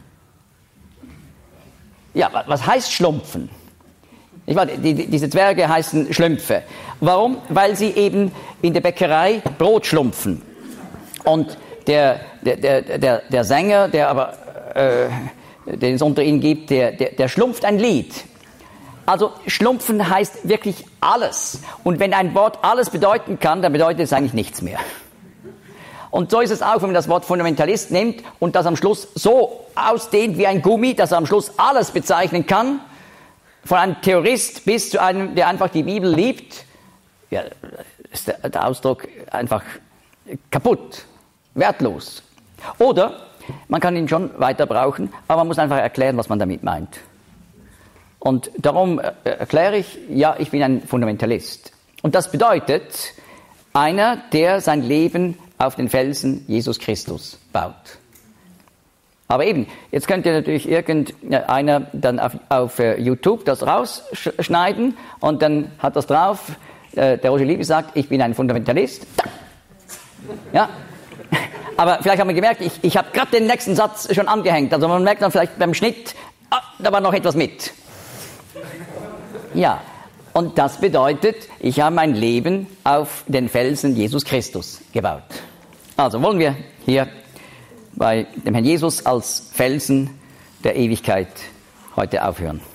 Ja, was heißt Schlumpfen? Ich meine, die, die, diese Zwerge heißen Schlümpfe. Warum? Weil sie eben in der Bäckerei Brot schlumpfen. Und der, der, der, der, der Sänger, der aber, äh, den es unter ihnen gibt, der, der, der schlumpft ein Lied. Also schlumpfen heißt wirklich alles. Und wenn ein Wort alles bedeuten kann, dann bedeutet es eigentlich nichts mehr. Und so ist es auch, wenn man das Wort Fundamentalist nimmt und das am Schluss so ausdehnt wie ein Gummi, dass er am Schluss alles bezeichnen kann, von einem Theorist bis zu einem, der einfach die Bibel liebt, ja, ist der, der Ausdruck einfach kaputt, wertlos. Oder man kann ihn schon weiter brauchen, aber man muss einfach erklären, was man damit meint. Und darum erkläre ich, ja, ich bin ein Fundamentalist. Und das bedeutet, einer, der sein Leben auf den Felsen Jesus Christus baut. Aber eben, jetzt könnte natürlich irgendeiner dann auf, auf YouTube das rausschneiden und dann hat das drauf, äh, der Roger Libby sagt, ich bin ein Fundamentalist. Ja. Aber vielleicht haben wir gemerkt, ich, ich habe gerade den nächsten Satz schon angehängt. Also man merkt dann vielleicht beim Schnitt, ah, da war noch etwas mit. Ja, und das bedeutet, ich habe mein Leben auf den Felsen Jesus Christus gebaut. Also wollen wir hier bei dem Herrn Jesus als Felsen der Ewigkeit heute aufhören.